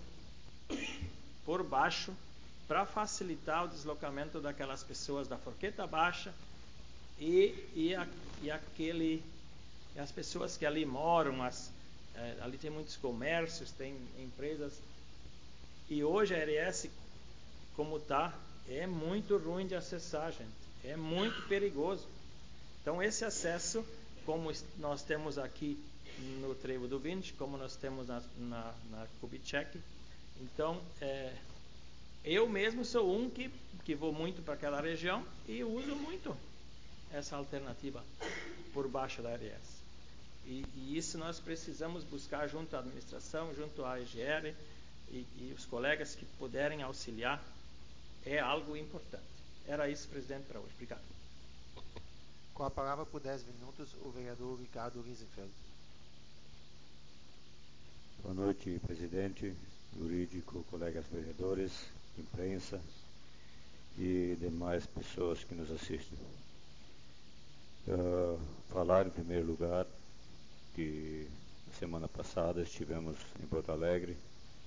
por baixo para facilitar o deslocamento daquelas pessoas da Forqueta Baixa e, e, a, e aquele, e as pessoas que ali moram, as, é, ali tem muitos comércios, tem empresas, e hoje a R S, como está, é muito ruim de acessar, gente. É muito perigoso. Então, esse acesso, como nós temos aqui no Trevo do Vinci, como nós temos na, na, na Kubitschek, então, é, eu mesmo sou um que, que vou muito para aquela região e uso muito essa alternativa por baixo da R S. E, e isso nós precisamos buscar junto à administração, junto à E G R e, e os colegas que puderem auxiliar. É algo importante. Era isso, presidente, para hoje. Obrigado. Com a palavra por dez minutos, o vereador Ricardo Riesenfeld. Boa noite, presidente, jurídico, colegas vereadores, imprensa e demais pessoas que nos assistem. Uh, falar em primeiro lugar que semana passada estivemos em Porto Alegre,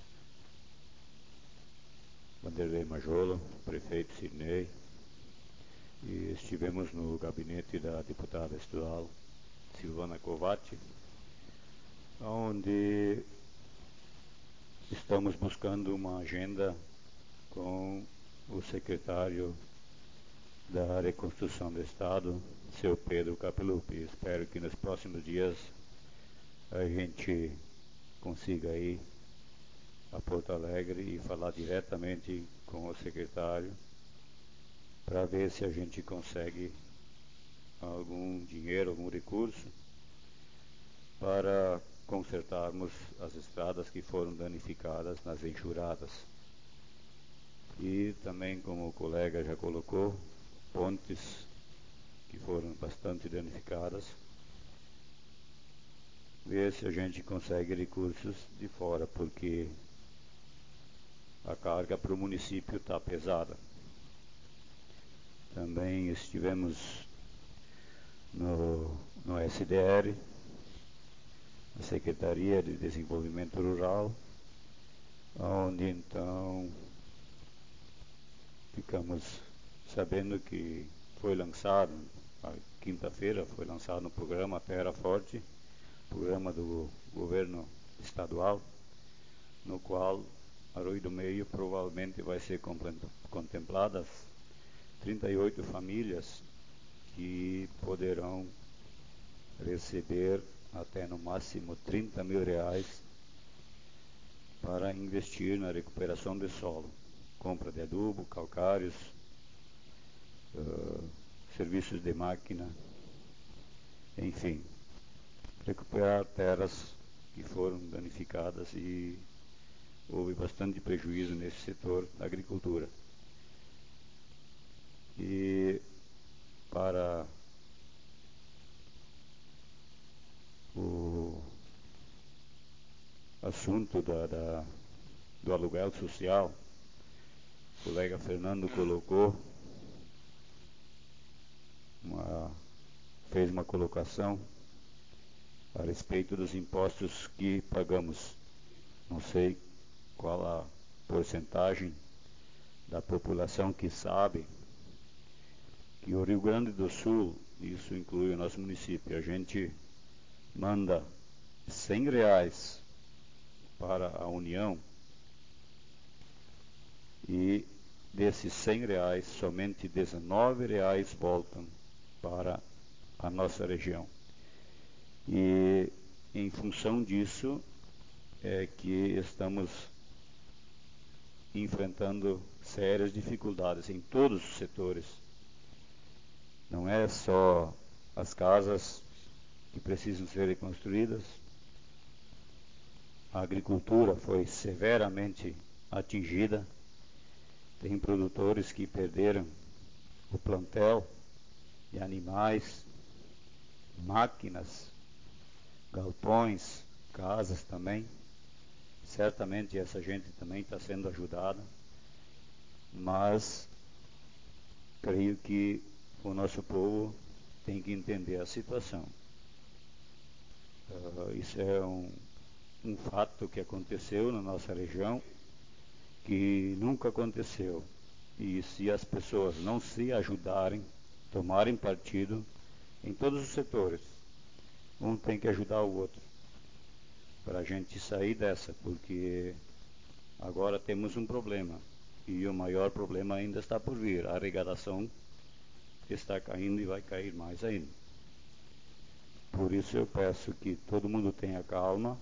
Vanderlei Majolo, prefeito Sidney, e estivemos no gabinete da deputada estadual Silvana Covatti, onde estamos buscando uma agenda com o secretário da Reconstrução do Estado, seu Pedro Capelupi. Espero que nos próximos dias a gente consiga ir a Porto Alegre e falar diretamente com o secretário para ver se a gente consegue algum dinheiro, algum recurso para consertarmos as estradas que foram danificadas nas enxurradas. E também, como o colega já colocou, pontes que foram bastante danificadas, ver se a gente consegue recursos de fora, porque a carga para o município está pesada. Também estivemos no no S D R, a Secretaria de Desenvolvimento Rural, onde então ficamos sabendo que foi lançado, a quinta-feira foi lançado um programa Terra Forte, programa do governo estadual, no qual Arroio do Meio provavelmente vai ser contempladas trinta e oito famílias que poderão receber até no máximo trinta mil reais para investir na recuperação do solo, compra de adubo, calcários, uh, serviços de máquina, enfim, recuperar terras que foram danificadas e houve bastante prejuízo nesse setor da agricultura. E para o assunto da, da, do aluguel social, o colega Fernando colocou, uma, fez uma colocação a respeito dos impostos que pagamos. Não sei qual a porcentagem da população que sabe que o Rio Grande do Sul, isso inclui o nosso município, a gente manda cem reais para a União e desses cem reais, somente dezenove reais voltam para a nossa região. E em função disso é que estamos enfrentando sérias dificuldades em todos os setores. Não é só as casas que precisam ser reconstruídas. A agricultura foi severamente atingida. Tem produtores que perderam o plantel de animais, máquinas, galpões, casas também. Certamente essa gente também está sendo ajudada, mas creio que o nosso povo tem que entender a situação. Uh, isso é um, um fato que aconteceu na nossa região, que nunca aconteceu. E se as pessoas não se ajudarem, tomarem partido em todos os setores, um tem que ajudar o outro, para a gente sair dessa, porque agora temos um problema, e o maior problema ainda está por vir. A arrecadação está caindo e vai cair mais ainda. Por isso eu peço que todo mundo tenha calma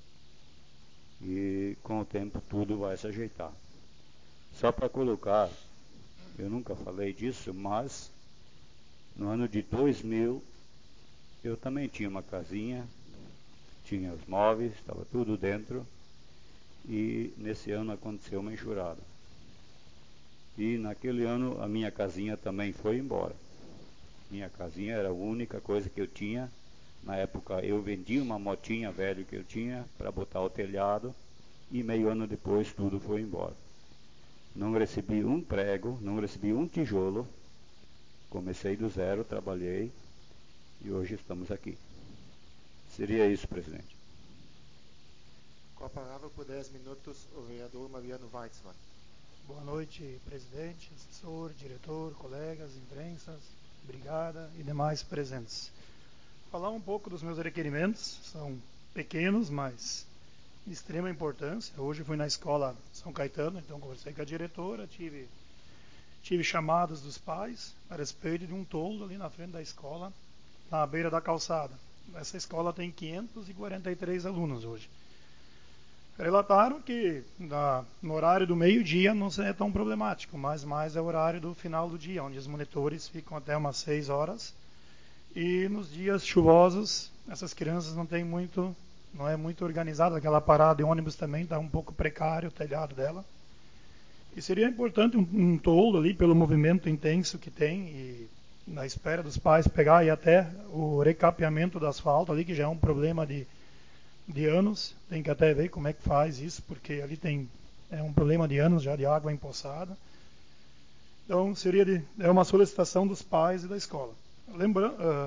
e com o tempo tudo vai se ajeitar. Só para colocar, eu nunca falei disso, mas no ano de dois mil eu também tinha uma casinha, tinha os móveis, estava tudo dentro, e nesse ano aconteceu uma enxurrada. E naquele ano a minha casinha também foi embora. Minha casinha era a única coisa que eu tinha. Na época eu vendi uma motinha velha que eu tinha para botar o telhado, e meio ano depois tudo foi embora. Não recebi um prego, não recebi um tijolo. Comecei do zero, trabalhei e hoje estamos aqui. Seria isso, presidente. Com a palavra por dez minutos o vereador Mariano Weitzmann. Boa noite, presidente, assessor, diretor, colegas, imprensas, brigada e demais presentes. Falar um pouco dos meus requerimentos, são pequenos, mas de extrema importância. Hoje fui na escola São Caetano, então conversei com a diretora, tive, tive chamadas dos pais a respeito de um toldo ali na frente da escola, na beira da calçada. Essa escola tem quinhentos e quarenta e três alunos hoje. Relataram que na, no horário do meio-dia não é tão problemático, mas mais é o horário do final do dia, onde os monitores ficam até umas seis horas. E nos dias chuvosos, essas crianças não têm muito, não é muito organizada. Aquela parada de ônibus também está um pouco precário, o telhado dela. E seria importante um, um toldo ali, pelo movimento intenso que tem, e na espera dos pais pegar e até o recapeamento do asfalto ali, que já é um problema de, de anos. Tem que até ver como é que faz isso, porque ali tem é um problema de anos já de água empoçada. Então seria de, é uma solicitação dos pais e da escola. Lembrando, uh,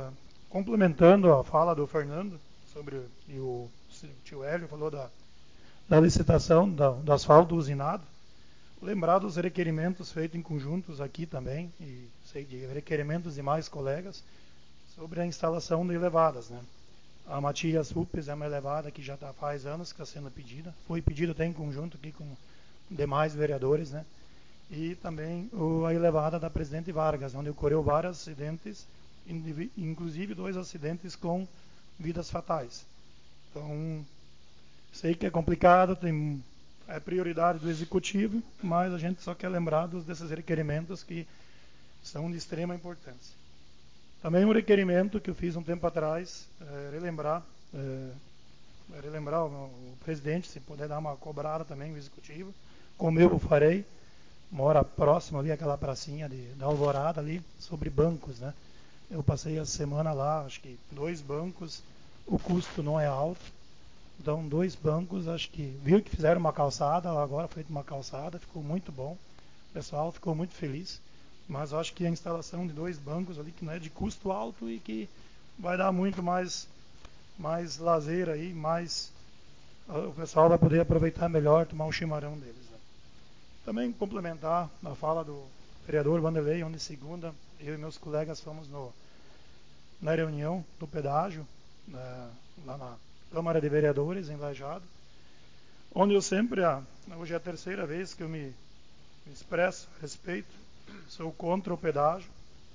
complementando a fala do Fernando, sobre, e o tio Hélio falou da, da licitação da, do asfalto usinado, lembrar dos requerimentos feitos em conjuntos aqui também, e sei de requerimentos de mais colegas, sobre a instalação de elevadas, né? A Matias Rupes é uma elevada que já tá, faz anos que está sendo pedida, foi pedida até em conjunto aqui com demais vereadores, né? E também o, a elevada da Presidente Vargas, onde ocorreu vários acidentes, inclusive dois acidentes com vidas fatais. Então, sei que é complicado, tem, é prioridade do Executivo, mas a gente só quer lembrar dos, desses requerimentos que são de extrema importância. Também um requerimento que eu fiz um tempo atrás, é, relembrar, é, relembrar o, o presidente, se puder dar uma cobrada também, o Executivo, como eu farei, mora próximo ali, aquela pracinha de, da Alvorada ali, sobre bancos, né? Eu passei a semana lá, acho que dois bancos, o custo não é alto, então dois bancos, acho que, viu que fizeram uma calçada, agora foi uma calçada, ficou muito bom, o pessoal ficou muito feliz, mas acho que a instalação de dois bancos ali, que não é de custo alto e que vai dar muito mais, mais lazer aí, mais, o pessoal vai poder aproveitar melhor, tomar um chimarrão deles. Né? Também complementar a fala do vereador Vanderlei, onde segunda eu e meus colegas fomos no, na reunião do pedágio, né, lá na Câmara de Vereadores, em Lajeado, onde eu sempre, hoje é a terceira vez que eu me, me expresso a respeito, sou contra o pedágio,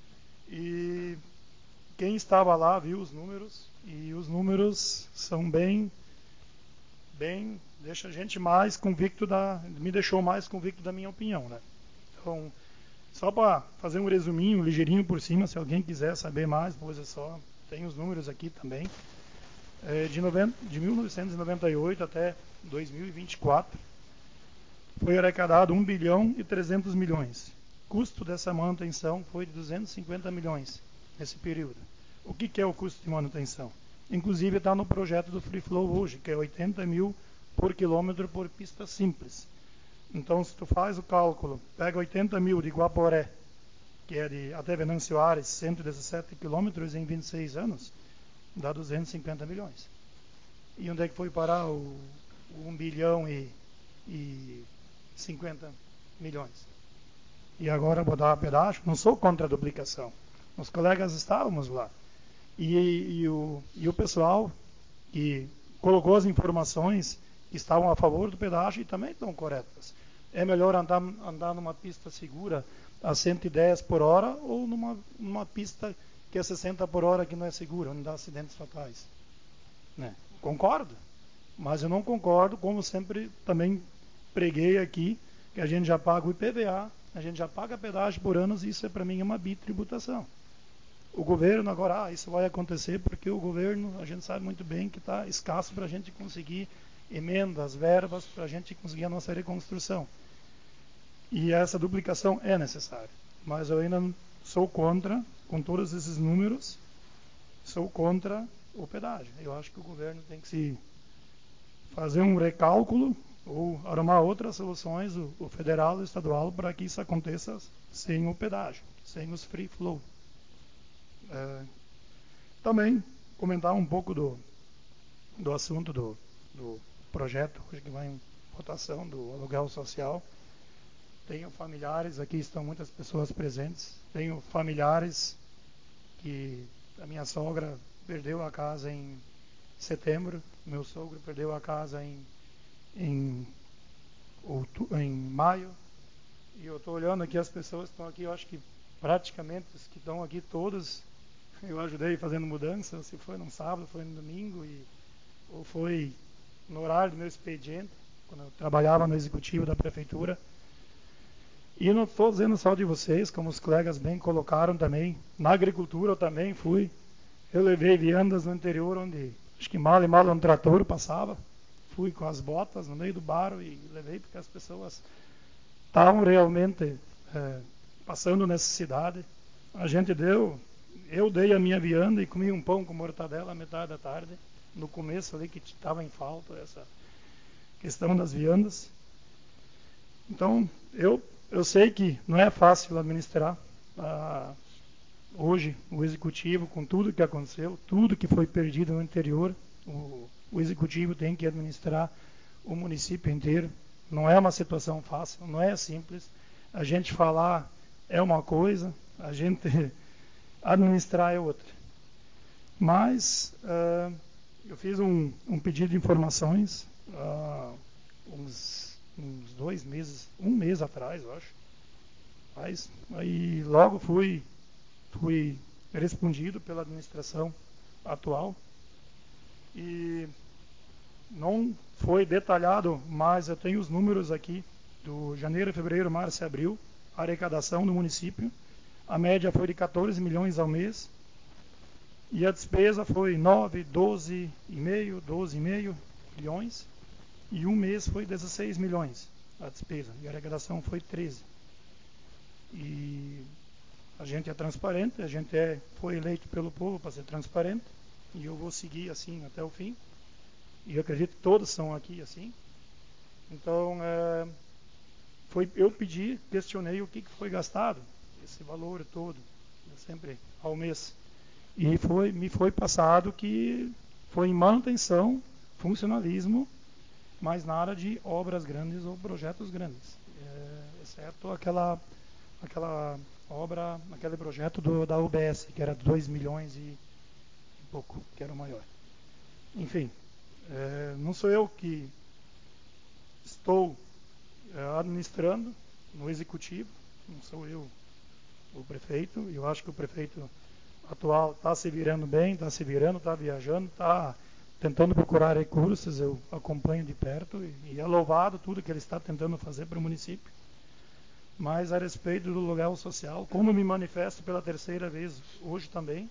e quem estava lá viu os números, e os números são bem, bem, deixa a gente mais convicto, da, me deixou mais convicto da minha opinião, né? Então, só para fazer um resuminho, ligeirinho por cima, se alguém quiser saber mais, pois é só, tem os números aqui também. É, de, noventa, de mil novecentos e noventa e oito até dois mil e vinte e quatro, foi arrecadado um bilhão e trezentos milhões. O custo dessa manutenção foi de duzentos e cinquenta milhões nesse período. O que, que é o custo de manutenção? Inclusive está no projeto do Free Flow hoje, que é oitenta mil por quilômetro por pista simples. Então, se tu faz o cálculo, pega oitenta mil de Guaporé, que é de até Venâncio Aires, cento e dezessete quilômetros em vinte e seis anos, dá duzentos e cinquenta milhões. E onde é que foi parar o, o um bilhão e, e cinquenta milhões? E agora vou dar pedaço, não sou contra a duplicação. Os colegas estávamos lá. E, e, o, e o pessoal que colocou as informações que estavam a favor do pedágio e também estão corretas. É melhor andar, andar numa pista segura a cento e dez por hora ou numa, numa pista que é sessenta por hora que não é segura, onde dá acidentes fatais. Né? Concordo, mas eu não concordo, como sempre também preguei aqui, que a gente já paga o I P V A, a gente já paga pedágio por anos, e isso é para mim uma bitributação. O governo agora, ah, isso vai acontecer porque o governo, a gente sabe muito bem que está escasso para a gente conseguir emendas, verbas, para a gente conseguir a nossa reconstrução. E essa duplicação é necessária. Mas eu ainda sou contra, com todos esses números, sou contra o pedágio. Eu acho que o governo tem que se fazer um recálculo ou arrumar outras soluções, o, o federal e o estadual, para que isso aconteça sem o pedágio, sem os free flow. É, também comentar um pouco do, do assunto do, do projeto hoje que vai em votação do aluguel social. Tenho familiares, aqui estão muitas pessoas presentes, tenho familiares que a minha sogra perdeu a casa em setembro, meu sogro perdeu a casa em, em, outubro, em maio, e eu estou olhando aqui, as pessoas que estão aqui, eu acho que praticamente os que estão aqui todos, eu ajudei fazendo mudança, se foi no sábado, foi no domingo, e, ou foi no horário do meu expediente, quando eu trabalhava no executivo da prefeitura. E não estou dizendo só de vocês, como os colegas bem colocaram também. Na agricultura eu também fui. Eu levei viandas no interior, onde acho que mal e mal um trator passava. Fui com as botas no meio do barro e levei porque as pessoas estavam realmente é, passando necessidade. A gente deu, eu dei a minha vianda e comi um pão com mortadela à metade da tarde. No começo ali que estava em falta essa questão das viandas. Então, eu... Eu sei que não é fácil administrar a, hoje o executivo, com tudo que aconteceu, tudo que foi perdido no interior, o, o executivo tem que administrar o município inteiro. Não é uma situação fácil, não é simples. A gente falar é uma coisa, a gente administrar é outra. Mas uh, eu fiz um, um pedido de informações uh, uns, uns dois meses, um mês atrás, eu acho. Mas aí logo fui, fui respondido pela administração atual. E não foi detalhado, mas eu tenho os números aqui do janeiro, fevereiro, março e abril, a arrecadação do município. A média foi de quatorze milhões ao mês. E a despesa foi nove, doze e meio, doze e meio milhões. E um mês foi dezesseis milhões a despesa. E a arrecadação foi treze. E a gente é transparente, a gente é, foi eleito pelo povo para ser transparente. E eu vou seguir assim até o fim. E eu acredito que todos são aqui assim. Então, é, foi, eu pedi, questionei o que, que foi gastado, esse valor todo, sempre ao mês. E foi, me foi passado que foi em manutenção, funcionalismo, mas nada de obras grandes ou projetos grandes. É, exceto aquela, aquela obra, aquele projeto do, da U B S, que era dois milhões e pouco, que era o maior. Enfim, é, não sou eu que estou é, administrando no executivo, não sou eu o prefeito. Eu acho que o prefeito atual está se virando bem, está se virando, está viajando, está tentando procurar recursos, eu acompanho de perto e, e é louvado tudo que ele está tentando fazer para o município. Mas a respeito do lugar social, como me manifesto pela terceira vez hoje também,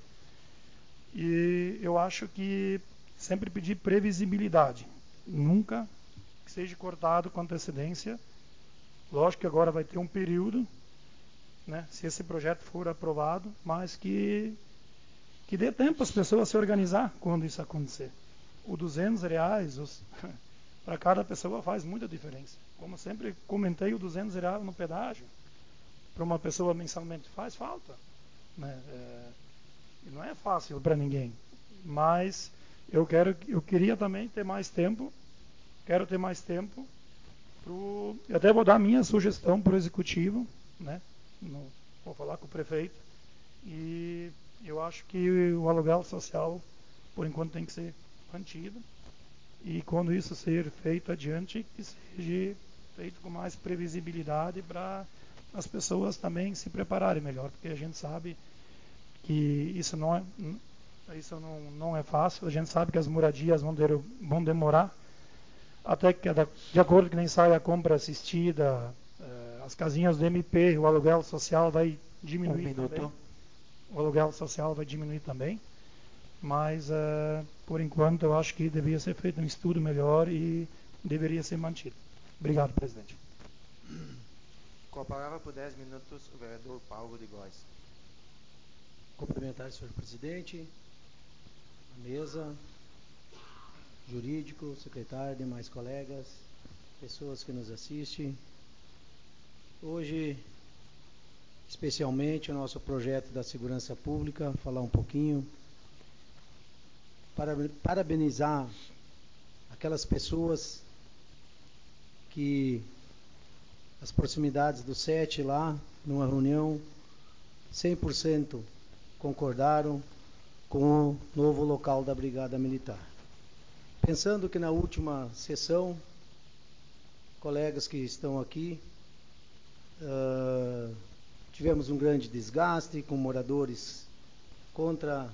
e eu acho que sempre pedir previsibilidade, nunca que seja cortado com antecedência. Lógico que agora vai ter um período, né, se esse projeto for aprovado, mas que, que dê tempo às pessoas se organizar quando isso acontecer. O duzentos reais para cada pessoa faz muita diferença. Como sempre comentei, o duzentos reais no pedágio para uma pessoa mensalmente faz falta, né? É, não é fácil para ninguém, mas eu quero, eu queria também ter mais tempo, quero ter mais tempo. Pro, eu até vou dar minha sugestão para o executivo, né? No, vou falar com o prefeito, e eu acho que o aluguel social, por enquanto, tem que ser mantido, e quando isso ser feito adiante, que seja feito com mais previsibilidade para as pessoas também se prepararem melhor, porque a gente sabe que isso não é, isso não, não é fácil. A gente sabe que as moradias vão, ter, vão demorar, até que, de acordo com nem sai a compra assistida, eh, as casinhas do M P, o aluguel social vai diminuir um também. O aluguel social vai diminuir também. Mas, eh, por enquanto, eu acho que deveria ser feito um estudo melhor e deveria ser mantido. Obrigado, presidente. Com a palavra por dez minutos, o vereador Paulo de Góes. Cumprimentar o senhor presidente, a mesa, jurídico, secretário, demais colegas, pessoas que nos assistem. Hoje, especialmente, o nosso projeto da segurança pública, falar um pouquinho, para parabenizar aquelas pessoas que, as proximidades do SET lá, numa reunião, cem por cento concordaram com o novo local da Brigada Militar. Pensando que na última sessão, colegas que estão aqui, uh, tivemos um grande desgaste com moradores contra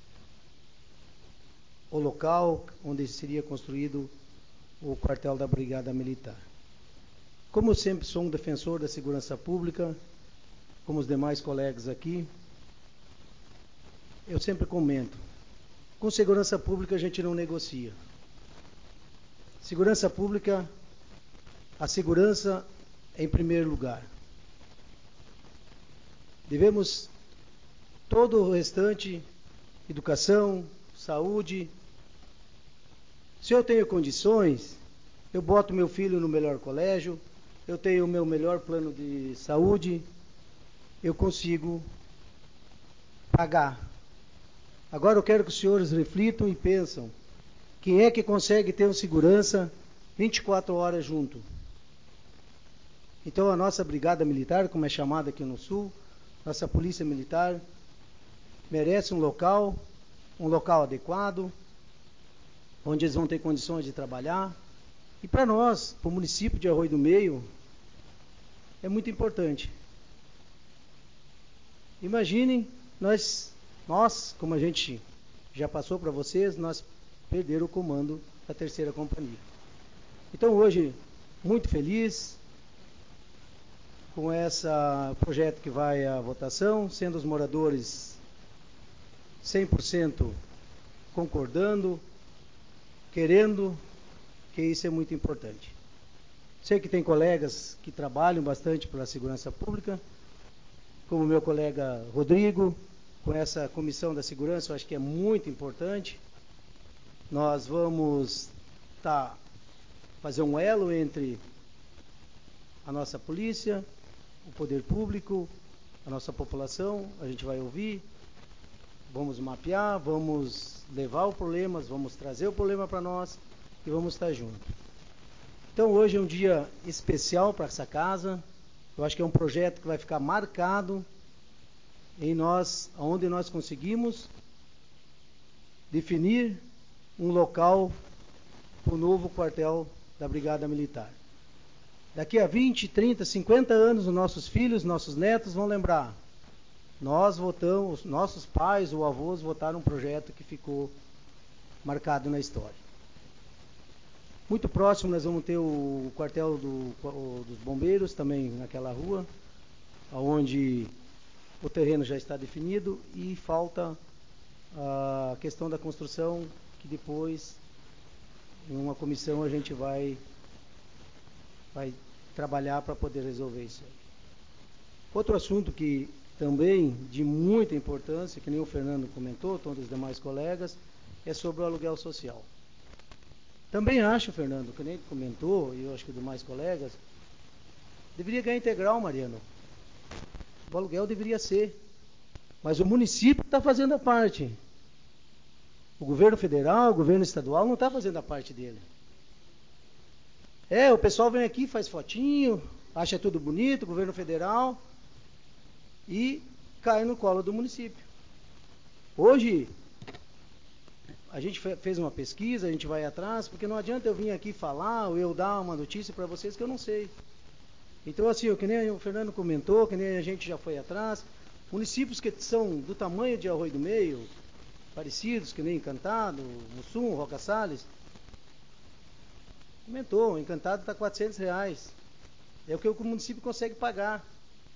o local onde seria construído o quartel da Brigada Militar. Como eu sempre sou um defensor da segurança pública, como os demais colegas aqui, eu sempre comento, com segurança pública a gente não negocia. Segurança pública, a segurança é em primeiro lugar. Devemos todo o restante, educação, saúde. Se eu tenho condições, eu boto meu filho no melhor colégio, eu tenho o meu melhor plano de saúde, eu consigo pagar. Agora eu quero que os senhores reflitam e pensam, quem é que consegue ter um segurança vinte e quatro horas junto? Então a nossa brigada militar, como é chamada aqui no Sul, nossa polícia militar, merece um local, um local adequado, onde eles vão ter condições de trabalhar. E para nós, para o município de Arroio do Meio, é muito importante. Imaginem, nós, nós, como a gente já passou para vocês, nós perderam o comando da terceira companhia. Então hoje, muito feliz com esse projeto que vai à votação, sendo os moradores cem por cento concordando, querendo, que isso é muito importante. Sei que tem colegas que trabalham bastante pela segurança pública, como o meu colega Rodrigo, com essa comissão da segurança, eu acho que é muito importante. Nós vamos tá, fazer um elo entre a nossa polícia, o poder público, a nossa população, a gente vai ouvir, vamos mapear, vamos levar o problema, vamos trazer o problema para nós e vamos estar juntos. Então hoje é um dia especial para essa casa, eu acho que é um projeto que vai ficar marcado em nós, onde nós conseguimos definir um local para o novo quartel da Brigada Militar. Daqui a vinte, trinta, cinquenta anos, os nossos filhos, nossos netos vão lembrar. Nós votamos, nossos pais ou avós votaram um projeto que ficou marcado na história. Muito próximo nós vamos ter o quartel do, o, dos bombeiros, também naquela rua, onde o terreno já está definido e falta a questão da construção, que depois, em uma comissão, a gente vai, vai trabalhar para poder resolver isso aí. Outro assunto que também de muita importância, que nem o Fernando comentou, todos os demais colegas, é sobre o aluguel social. Também acho, Fernando, que nem comentou, e eu acho que os demais colegas, deveria ganhar integral, Mariano. O aluguel deveria ser. Mas o município está fazendo a parte. O governo federal, o governo estadual não está fazendo a parte dele. É, o pessoal vem aqui, faz fotinho, acha tudo bonito, o governo federal, e cai no colo do município. Hoje, a gente fez uma pesquisa, a gente vai atrás, porque não adianta eu vir aqui falar ou eu dar uma notícia para vocês que eu não sei. Então, assim, o que nem o Fernando comentou, que nem a gente já foi atrás, municípios que são do tamanho de Arroio do Meio, parecidos, que nem Encantado, Mussum, Roca Salles, aumentou, Encantado está quatrocentos reais. É o que o município consegue pagar.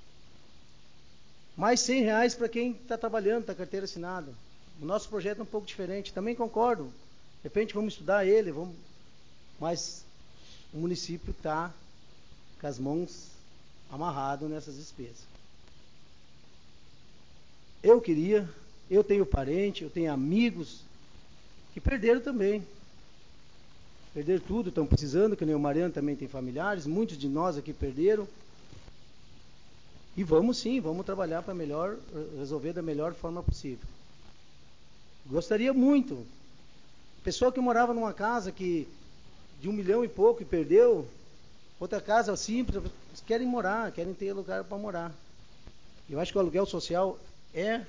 Mais cem reais para quem está trabalhando, está carteira assinada. O nosso projeto é um pouco diferente, também concordo. De repente vamos estudar ele, vamos... mas o município está com as mãos amarradas nessas despesas. Eu queria, eu tenho parente, eu tenho amigos que perderam também. Perderam tudo, estão precisando, que nem o Mariano também tem familiares, muitos de nós aqui perderam. E vamos sim, vamos trabalhar para melhor, resolver da melhor forma possível. Gostaria muito. Pessoa que morava numa casa que de um milhão e pouco e perdeu, outra casa simples, querem morar, querem ter lugar para morar. Eu acho que o aluguel social é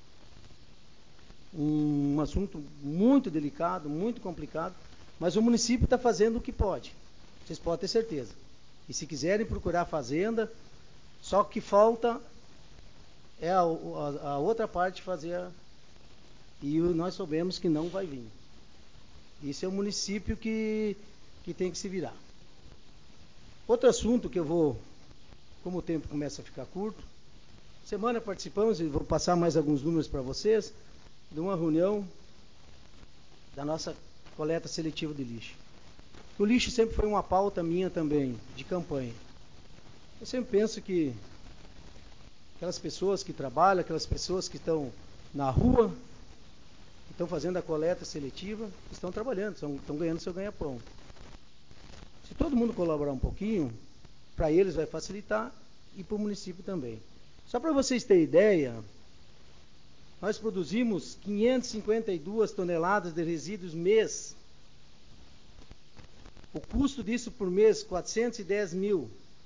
um assunto muito delicado, muito complicado, mas o município está fazendo o que pode. Vocês podem ter certeza. E se quiserem procurar fazenda, só que falta é a, a, a outra parte fazer a, e nós soubemos que não vai vir. Isso é o município que, que tem que se virar. Outro assunto que eu vou, como o tempo começa a ficar curto, semana participamos, e vou passar mais alguns números para vocês, de uma reunião da nossa coleta seletiva de lixo. O lixo sempre foi uma pauta minha também, de campanha. Eu sempre penso que aquelas pessoas que trabalham, aquelas pessoas que estão na rua, estão fazendo a coleta seletiva, estão trabalhando, estão, estão ganhando seu ganha-pão. Se todo mundo colaborar um pouquinho, para eles vai facilitar e para o município também. Só para vocês terem ideia, nós produzimos quinhentas e cinquenta e duas toneladas de resíduos mês. O custo disso por mês, quatrocentos e dez mil.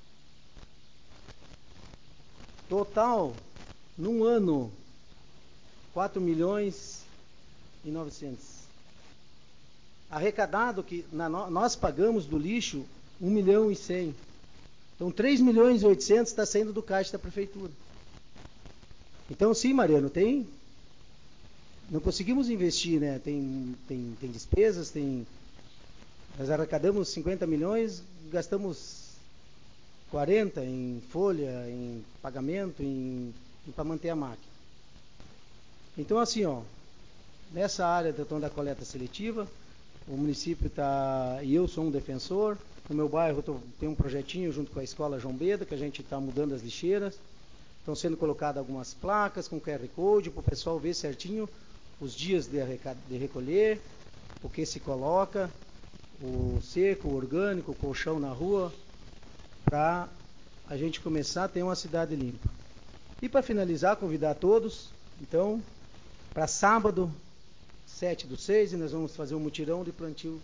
Total, num ano, quatro milhões e novecentos. Arrecadado, que na, nós pagamos do lixo um milhão e cem. Então, três milhões e oitocentos está saindo do caixa da prefeitura. Então, sim, Mariano, tem... Não conseguimos investir, né? Tem, tem, tem despesas, tem... Nós arrecadamos cinquenta milhões, gastamos quarenta em folha, em pagamento, em, em para manter a máquina. Então, assim, ó, nessa área da, da coleta seletiva, o município está, e eu sou um defensor. No meu bairro tô, tem um projetinho junto com a escola João Beda, que a gente está mudando as lixeiras. Estão sendo colocadas algumas placas com Q R Code para o pessoal ver certinho os dias de, de recolher, o que se coloca, o seco, o orgânico, o colchão na rua, para a gente começar a ter uma cidade limpa. E para finalizar, convidar todos, então, para sábado, sete do seis, nós vamos fazer um mutirão de plantio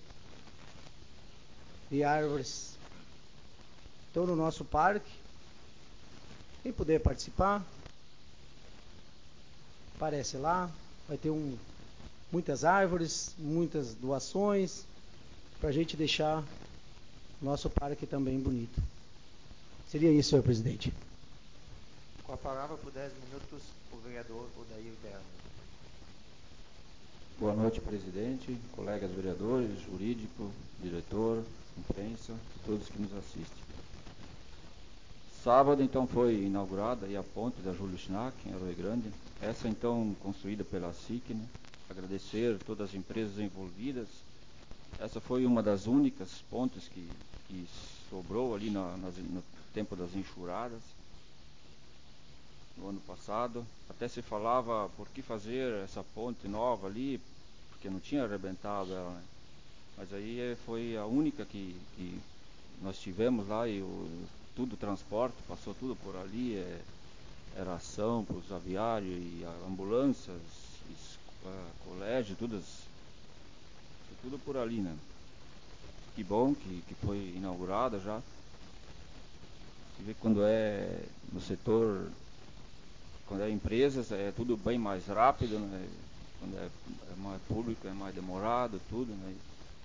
de árvores. Então, no nosso parque, quem puder participar, aparece lá, vai ter um, muitas árvores, muitas doações, para a gente deixar o nosso parque também bonito. Seria isso, senhor presidente. Com a palavra por dez minutos, o vereador Odair Berno. Boa noite, presidente, colegas vereadores, jurídico, diretor, imprensa, todos que nos assistem. Sábado, então, foi inaugurada aí a ponte da Júlio Schnack, em Arroio Grande. Essa, então, construída pela S I C, né? Agradecer todas as empresas envolvidas. Essa foi uma das únicas pontes que, que sobrou ali na, nas, no tempo das enxurradas, no ano passado. Até se falava por que fazer essa ponte nova ali, porque não tinha arrebentado ela, né? Mas aí foi a única que, que nós tivemos lá, e o, tudo transporte, passou tudo por ali, é, era ação para os aviários e ambulâncias, e, colégio, tudo, tudo por ali, né? Que bom que, que foi inaugurada já. Você vê quando é no setor, quando é empresas, é tudo bem mais rápido, né? Quando é, é mais público, é mais demorado, tudo, né?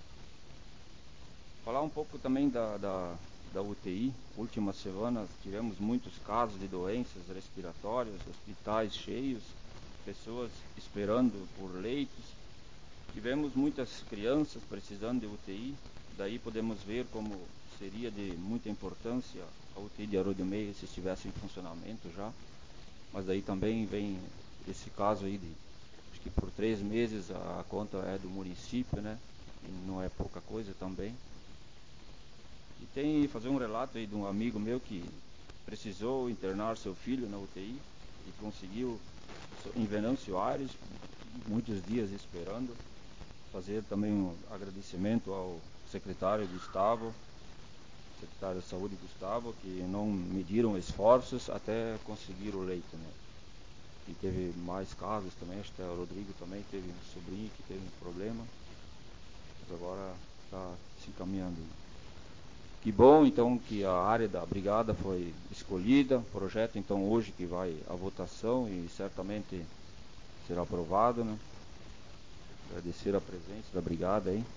Falar um pouco também da, da, da U T I. Últimas semanas tivemos muitos casos de doenças respiratórias, hospitais cheios, pessoas esperando por leitos. Tivemos muitas crianças precisando de U T I. Daí podemos ver como seria de muita importância a U T I de Arroio do Meio se estivesse em funcionamento já. Mas daí também vem esse caso aí de, acho que por três meses a conta é do município, né? E não é pouca coisa também. E tem fazer um relato aí de um amigo meu que precisou internar seu filho na U T I e conseguiu em Venâncio Aires, muitos dias esperando. Fazer também um agradecimento ao secretário Gustavo, secretário de Saúde Gustavo, que não mediram esforços até conseguir o leito, né? E teve mais casos também, acho que o Rodrigo também teve um sobrinho que teve um problema, mas agora está se encaminhando. Que bom, então, que a área da brigada foi escolhida, projeto, então, hoje que vai à votação e certamente será aprovado, né? Agradecer a presença da brigada aí.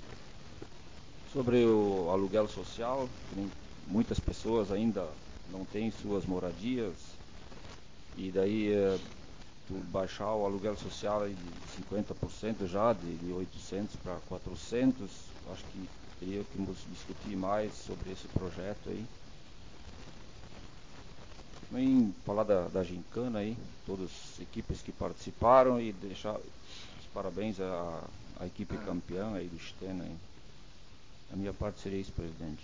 Sobre o aluguel social, muitas pessoas ainda não têm suas moradias, e daí é, baixar o aluguel social aí de cinquenta por cento já, de, de oitocentos para quatrocentos, acho que teria que discutir mais sobre esse projeto aí. Também falar da, da gincana aí, todas as equipes que participaram, e deixar os parabéns à, à equipe campeã aí do Stena aí. A minha parte seria isso, presidente.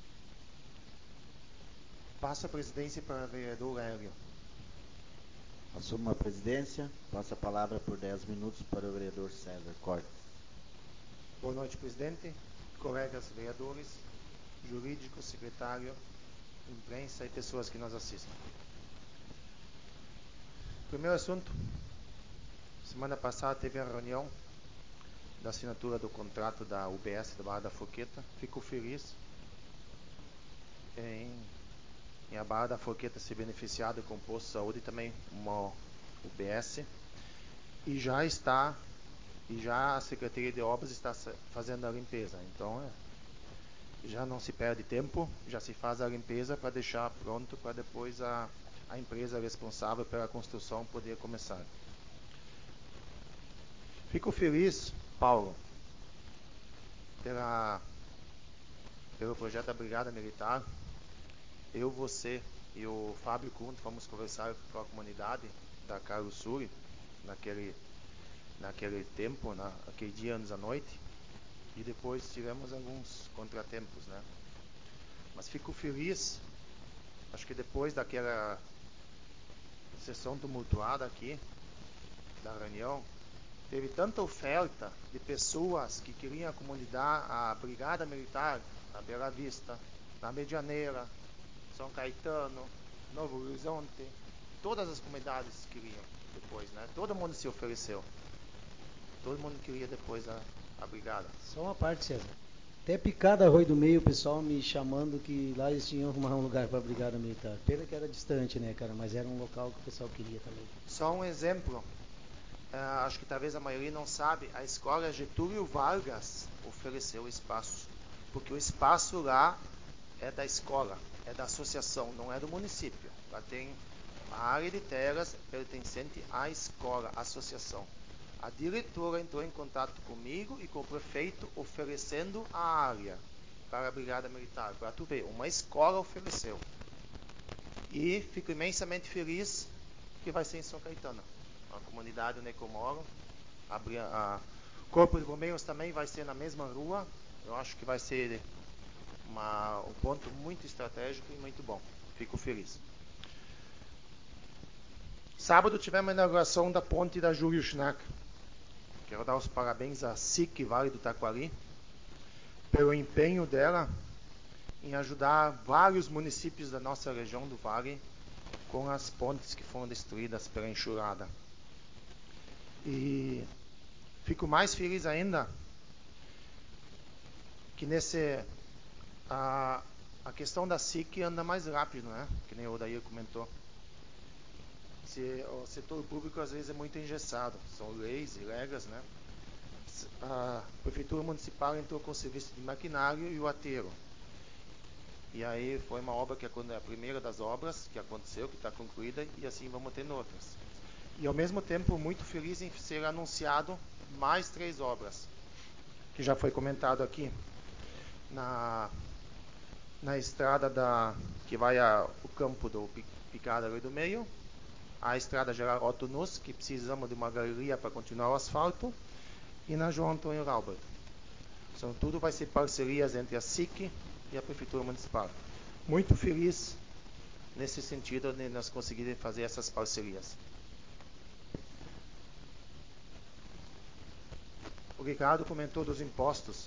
Passa a presidência para o vereador Hélio. Assumo a presidência. Passo a palavra por dez minutos para o vereador César Cortes. Boa noite, presidente, colegas vereadores, jurídico, secretário, imprensa e pessoas que nos assistem. Primeiro assunto, Semana passada teve a reunião da assinatura do contrato da U B S da Barra da Forqueta. Fico feliz em, em a Barra da Forqueta ser beneficiada com o posto de saúde e também uma U B S. E já está, e já a Secretaria de Obras está fazendo a limpeza. Então, é, já não se perde tempo, já se faz a limpeza para deixar pronto para depois a, a empresa responsável pela construção poder começar. Fico feliz, Paulo, pela, pelo projeto da Brigada Militar. Eu, você e o Fábio Kundt fomos conversar com a comunidade da Carlos Suri naquele, naquele tempo, naquele dia, anos à noite, e depois tivemos alguns contratempos, né? Mas fico feliz, acho que depois daquela sessão tumultuada aqui, da reunião, teve tanta oferta de pessoas que queriam a comunidade, a Brigada Militar, na Bela Vista, na Medianeira, São Caetano, Novo Horizonte, todas as comunidades queriam depois, né? Todo mundo se ofereceu. Todo mundo queria depois a, a Brigada. Só uma parte, César. Até Picada Arroio do Meio, o pessoal me chamando que lá eles tinham arrumar um lugar para a Brigada Militar. Pena que era distante, né, cara? Mas era um local que o pessoal queria também. Só um exemplo. Uh, acho que talvez a maioria não sabe, a escola Getúlio Vargas ofereceu espaço, porque o espaço lá é da escola, é da associação, não é do município. Lá tem a área de terras pertencente à escola, à associação. A diretora entrou em contato comigo e com o prefeito oferecendo a área para a Brigada Militar. Para tu ver, uma escola ofereceu. E fico imensamente feliz que vai ser em São Caetano. A comunidade onde eu moro, a, a Corpo de Bombeiros também vai ser na mesma rua. Eu acho que vai ser uma, um ponto muito estratégico e muito bom. Fico feliz. Sábado tivemos a inauguração da ponte da Júlio Schnack. Quero dar os parabéns à S I C Vale do Taquari pelo empenho dela em ajudar vários municípios da nossa região do Vale com as pontes que foram destruídas pela enxurrada. E fico mais feliz ainda que nesse a, a questão da S I C anda mais rápido, né? Que nem o Odair comentou. Se, o setor público às vezes é muito engessado, são leis e regras, né? A prefeitura municipal entrou com o serviço de maquinário e o aterro. E aí foi uma obra que é a primeira das obras que aconteceu, que está concluída, e assim vamos tendo outras. E ao mesmo tempo muito feliz em ser anunciado mais três obras, que já foi comentado aqui, na, na estrada da, que vai ao campo do Picada Arroio do Meio, a estrada geral Otto Nuss, que precisamos de uma galeria para continuar o asfalto, e na João Antônio Raubert. Então tudo vai ser parcerias entre a S I C e a Prefeitura Municipal. Muito feliz nesse sentido de nós conseguirmos fazer essas parcerias. O Ricardo comentou dos impostos.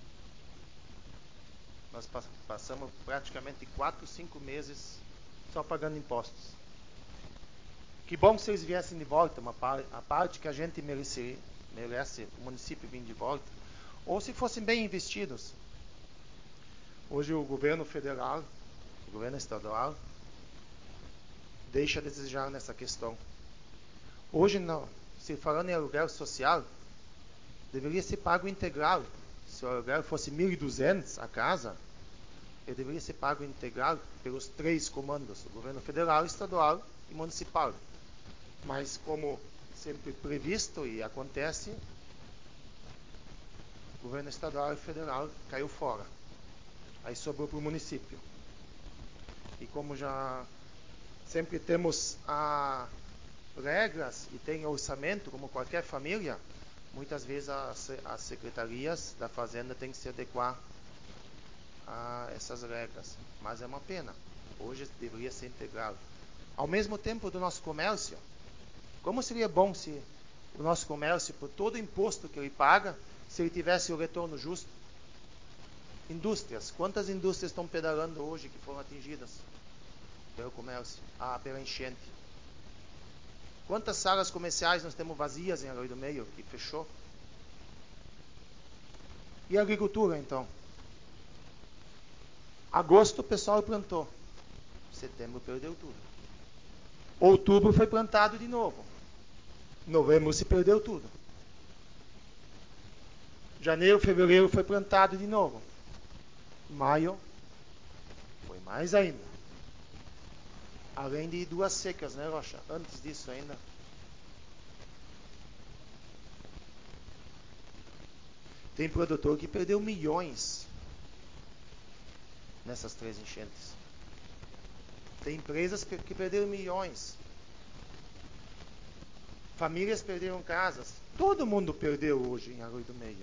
Nós passamos praticamente quatro, cinco meses só pagando impostos. Que bom se eles viessem de volta, uma par, a parte que a gente merece, merece o município vir de volta, ou se fossem bem investidos. Hoje o governo federal, o governo estadual, deixa a desejar nessa questão. Hoje, não, se falando em aluguel social, deveria ser pago integral. Se o aluguel fosse mil e duzentos a casa, ele deveria ser pago integral pelos três comandos, o governo federal, estadual e municipal. Mas como sempre previsto e acontece, o governo estadual e federal caiu fora. Aí sobrou para o município. E como já sempre temos a regras e tem orçamento, como qualquer família, muitas vezes as, as secretarias da Fazenda têm que se adequar a essas regras. Mas é uma pena. Hoje deveria ser integrado. Ao mesmo tempo do nosso comércio, como seria bom se o nosso comércio, por todo o imposto que ele paga, se ele tivesse o retorno justo? Indústrias. Quantas indústrias estão pedalando hoje que foram atingidas pelo comércio? Ah, pela enchente. Quantas salas comerciais nós temos vazias em Arroio do Meio, que fechou? E a agricultura, então? Agosto o pessoal plantou. Setembro perdeu tudo. Outubro foi plantado de novo. Novembro se perdeu tudo. Janeiro, fevereiro foi plantado de novo. Maio foi mais ainda. Além de duas secas, né, Rocha? Antes disso ainda. Tem produtor que perdeu milhões nessas três enchentes. Tem empresas que perderam milhões. Famílias perderam casas. Todo mundo perdeu hoje em Arroio do Meio.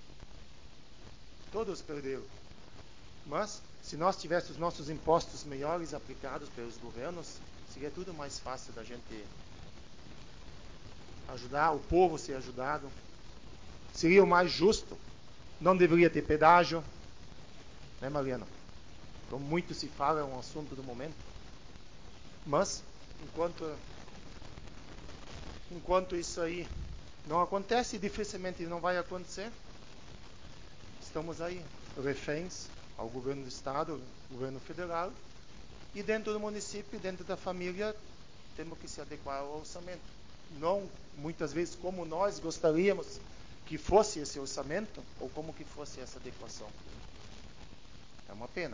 Todos perderam. Mas, se nós tivéssemos os nossos impostos melhores aplicados pelos governos, seria tudo mais fácil da gente ajudar, o povo ser ajudado. Seria o mais justo. Não deveria ter pedágio. Né, Mariana? Como muito se fala, é um assunto do momento. Mas, enquanto, enquanto isso aí não acontece, dificilmente não vai acontecer, estamos aí, reféns ao governo do Estado, ao governo federal, e dentro do município, dentro da família, temos que se adequar ao orçamento. Não, muitas vezes, como nós gostaríamos que fosse esse orçamento, ou como que fosse essa adequação. É uma pena.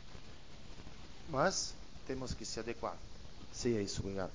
Mas temos que se adequar. Seja isso, obrigado.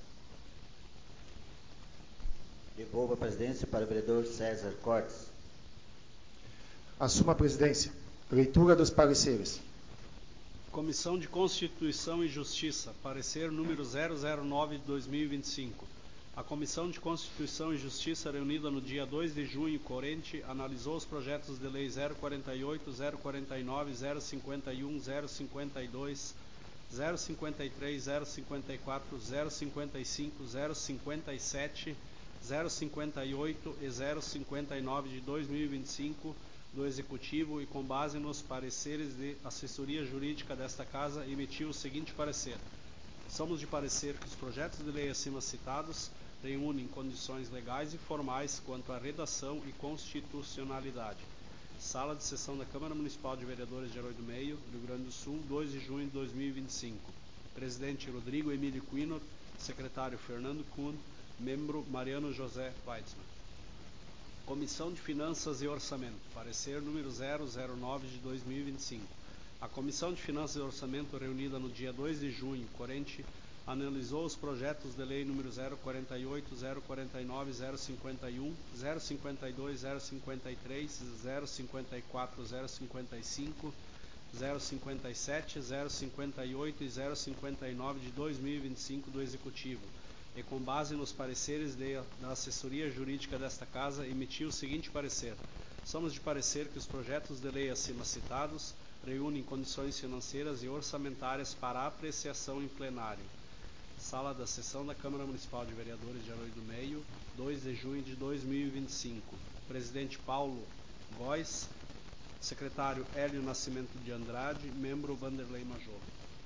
Devolvo a presidência para o vereador César Cortes. Assuma a presidência. Leitura dos pareceres. Comissão de Constituição e Justiça, parecer número zero zero nove de dois mil e vinte e cinco. A Comissão de Constituição e Justiça, reunida no dia dois de junho, corrente, analisou os projetos de lei zero quarenta e oito, zero quarenta e nove, zero cinquenta e um, zero cinquenta e dois, zero cinquenta e três, zero cinquenta e quatro, zero cinquenta e cinco, zero cinquenta e sete, zero cinquenta e oito e zero cinquenta e nove de dois mil e vinte e cinco do Executivo e, com base nos pareceres de assessoria jurídica desta Casa, emitiu o seguinte parecer. Somos de parecer que os projetos de lei acima citados reúnem condições legais e formais quanto à redação e constitucionalidade. Sala de sessão da Câmara Municipal de Vereadores de Arroio do Meio, Rio Grande do Sul, dois de junho de dois mil e vinte e cinco. Presidente Rodrigo Emílio Quinor, secretário Fernando Kuhn, membro Mariano José Weitzmann. Comissão de Finanças e Orçamento, parecer número zero zero nove de dois mil e vinte e cinco. A Comissão de Finanças e Orçamento, reunida no dia dois de junho, corrente, analisou os projetos de lei número zero quarenta e oito, zero quarenta e nove, zero cinquenta e um, zero cinquenta e dois, zero cinquenta e três, zero cinquenta e quatro, zero cinquenta e cinco, zero cinquenta e sete, zero cinquenta e oito e zero cinquenta e nove de dois mil e vinte e cinco do Executivo, e, com base nos pareceres de, da assessoria jurídica desta Casa, emitiu o seguinte parecer. Somos de parecer que os projetos de lei acima citados reúnem condições financeiras e orçamentárias para apreciação em plenário. Sala da sessão da Câmara Municipal de Vereadores de Arroio do Meio, dois de junho de dois mil e vinte e cinco. Presidente Paulo Góes, secretário Hélio Nascimento de Andrade, membro Vanderlei Major.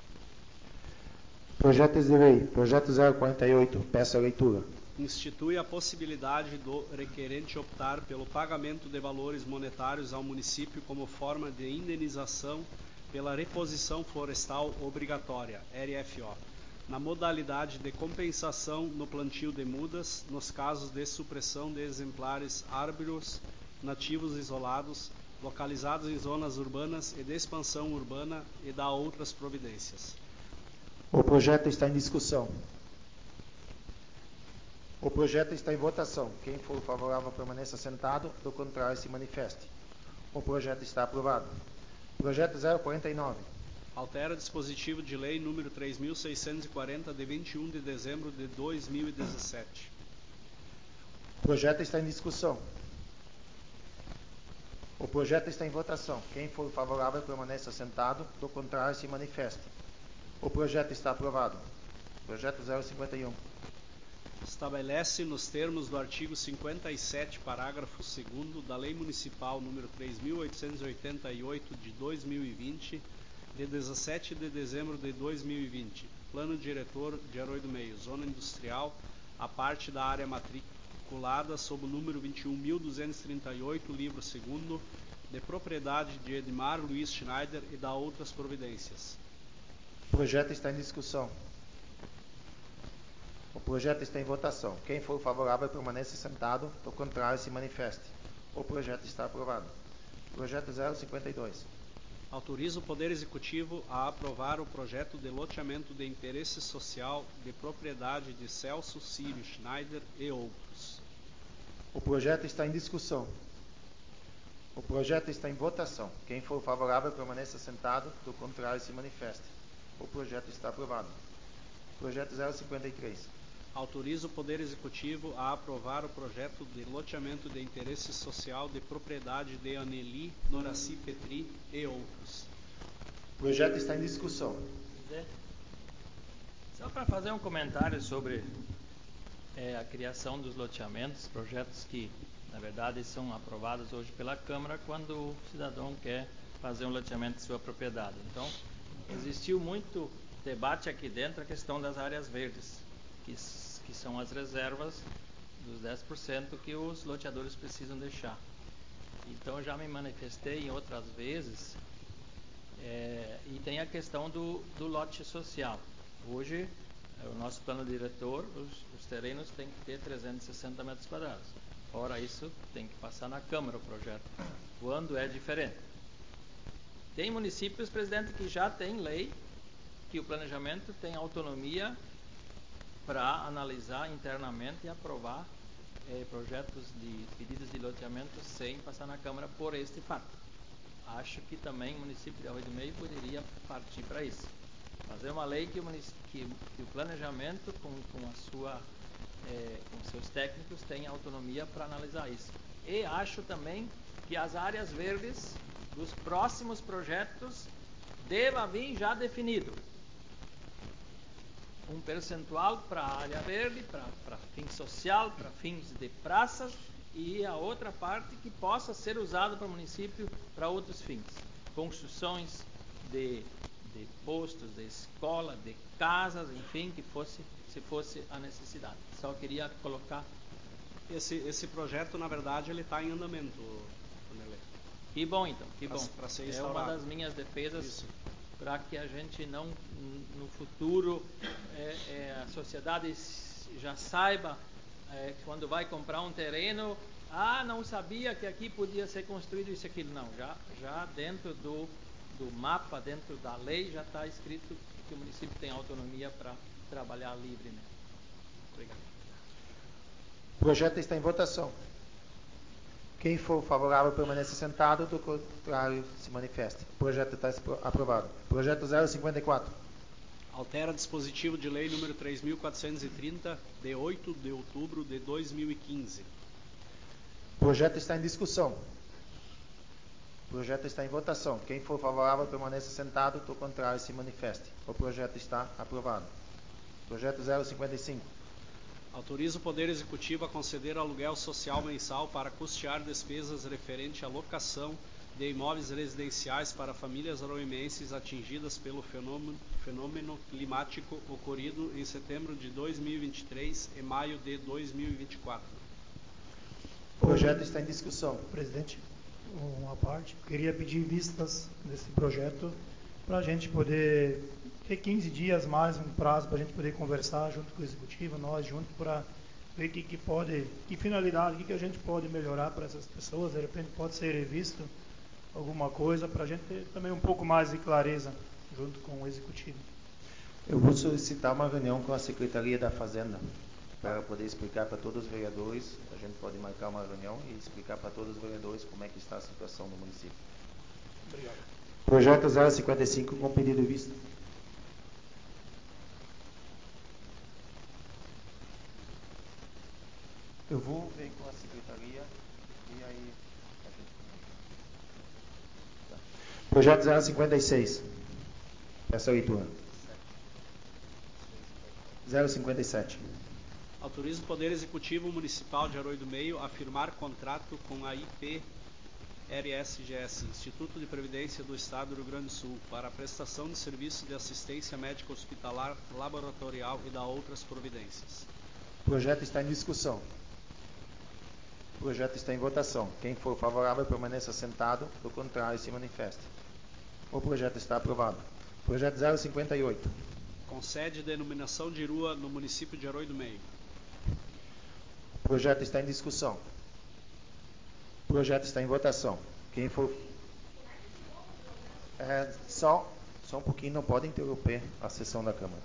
Projetos de lei. Projeto zero quarenta e oito. Peço a leitura. Institui a possibilidade do requerente optar pelo pagamento de valores monetários ao município como forma de indenização pela reposição florestal obrigatória, R F O, na modalidade de compensação no plantio de mudas, nos casos de supressão de exemplares árboros nativos isolados, localizados em zonas urbanas e de expansão urbana, e da outras providências. O projeto está em discussão. O projeto está em votação. Quem for favorável permaneça sentado, do contrário se manifeste. O projeto está aprovado. Projeto zero quarenta e nove. Altera dispositivo de lei número três mil seiscentos e quarenta, de vinte e um de dezembro de dois mil e dezessete. O projeto está em discussão. O projeto está em votação. Quem for favorável permaneça sentado, do contrário se manifeste. O projeto está aprovado. Projeto zero cinquenta e um. Estabelece, nos termos do artigo cinquenta e sete, parágrafo segundo da Lei Municipal número três mil oitocentos e oitenta e oito de dois mil e vinte, de dezessete de dezembro de dois mil e vinte, Plano Diretor de Arroio do Meio, Zona Industrial, a parte da área matriculada sob o número vinte e um mil duzentos e trinta e oito, livro segundo, de propriedade de Edmar Luiz Schneider e da outras providências. O projeto está em discussão. O projeto está em votação. Quem for favorável permaneça sentado, o contrário se manifeste. O projeto está aprovado. Projeto zero cinquenta e dois. Autoriza o Poder Executivo a aprovar o projeto de loteamento de interesse social de propriedade de Celso Círio Schneider e outros. O projeto está em discussão. O projeto está em votação. Quem for favorável permaneça sentado, do contrário se manifeste. O projeto está aprovado. Projeto zero cinquenta e três. Autoriza o Poder Executivo a aprovar o projeto de loteamento de interesse social de propriedade de Aneli Noraci Petri e outros. O projeto está em discussão. Só para fazer um comentário sobre é, a criação dos loteamentos, projetos que, na verdade, são aprovados hoje pela Câmara quando o cidadão quer fazer um loteamento de sua propriedade. Então, existiu muito debate aqui dentro a questão das áreas verdes, que, que são as reservas dos dez por cento que os loteadores precisam deixar. Então, eu já me manifestei em outras vezes, é, e tem a questão do, do lote social. Hoje, o nosso plano diretor, os, os terrenos têm que ter trezentos e sessenta metros quadrados. Fora isso, tem que passar na Câmara o projeto, quando é diferente. Tem municípios, presidente, que já tem lei, que o planejamento tem autonomia para analisar internamente e aprovar eh, projetos de pedidos de loteamento sem passar na Câmara por este fato. Acho que também o município de Arroio do Meio poderia partir para isso. Fazer uma lei que o, que, que o planejamento, com, com, a sua, eh, com seus técnicos, tenha autonomia para analisar isso. E acho também que as áreas verdes dos próximos projetos deva vir já definido. Um percentual para a área verde, para fins social, para fins de praças, e a outra parte que possa ser usada para o município para outros fins. Construções de, de postos, de escola, de casas, enfim, que fosse, se fosse a necessidade. Só queria colocar... Esse, esse projeto, na verdade, ele está em andamento, Tonelê. Que bom, então, que pra, bom. Pra ser é uma das minhas defesas para que a gente não, no futuro, é, é, a sociedade já saiba, é, quando vai comprar um terreno, ah, não sabia que aqui podia ser construído isso e aquilo. Não, já, já dentro do, do mapa, dentro da lei, já está escrito que o município tem autonomia para trabalhar livremente. Obrigado. O projeto está em votação. Quem for favorável permaneça sentado, do contrário se manifeste. O projeto está aprovado. Projeto zero cinquenta e quatro. Altera dispositivo de lei número três mil quatrocentos e trinta, de oito de outubro de dois mil e quinze. O projeto está em discussão. O projeto está em votação. Quem for favorável permaneça sentado, do contrário se manifeste. O projeto está aprovado. Projeto zero cinquenta e cinco. Autoriza o Poder Executivo a conceder aluguel social mensal para custear despesas referente à locação de imóveis residenciais para famílias arauimenses atingidas pelo fenômeno, fenômeno climático ocorrido em setembro de dois mil e vinte e três e maio de dois mil e vinte e quatro. O projeto está em discussão. Presidente, uma parte, queria pedir vistas desse projeto para a gente poder ter quinze dias mais, um prazo para a gente poder conversar junto com o Executivo, nós juntos, para ver que, que pode, que finalidade, que, que a gente pode melhorar para essas pessoas, de repente pode ser revisto alguma coisa, para a gente ter também um pouco mais de clareza junto com o Executivo. Eu vou solicitar uma reunião com a Secretaria da Fazenda, para poder explicar para todos os vereadores. A gente pode marcar uma reunião e explicar para todos os vereadores como é que está a situação no município. Obrigado. Projeto zero cinquenta e cinco com pedido de vista. Eu vou ver com a secretaria e aí a gente... Tá. Projeto zero cinquenta e seis. Essa é a leitura. zero cinquenta e sete. Autoriza o Poder Executivo Municipal de Arroio do Meio a firmar contrato com a I P R S G S, Instituto de Previdência do Estado do Rio Grande do Sul, para a prestação de serviços de assistência médica hospitalar, laboratorial e da outras providências. O projeto está em discussão. O projeto está em votação. Quem for favorável permaneça sentado, do contrário se manifeste. O projeto está aprovado. Projeto zero cinquenta e oito. Concede denominação de rua no município de Arroio do Meio. O projeto está em discussão. O projeto está em votação. Quem for... É, só, só um pouquinho, não pode interromper a sessão da Câmara.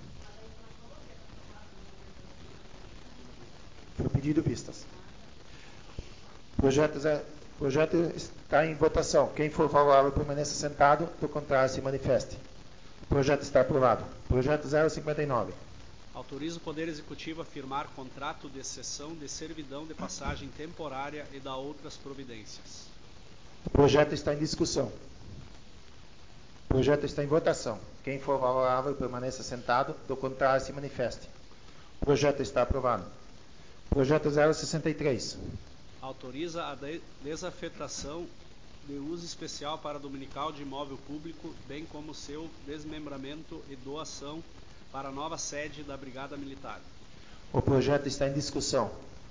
Foi pedido vistas. O projeto, o projeto está em votação. Quem for favorável permaneça sentado, do contrário se manifeste. O projeto está aprovado. Projeto zero cinquenta e nove. Autoriza o Poder Executivo a firmar contrato de cessão de servidão de passagem temporária e da outras providências. O projeto está em discussão. O projeto está em votação. Quem for favorável permaneça sentado, do contrário se manifeste. O projeto está aprovado. Projeto zero sessenta e três. Autoriza a de desafetação de uso especial para dominical de imóvel público, bem como seu desmembramento e doação para a nova sede da Brigada Militar. O projeto está em discussão.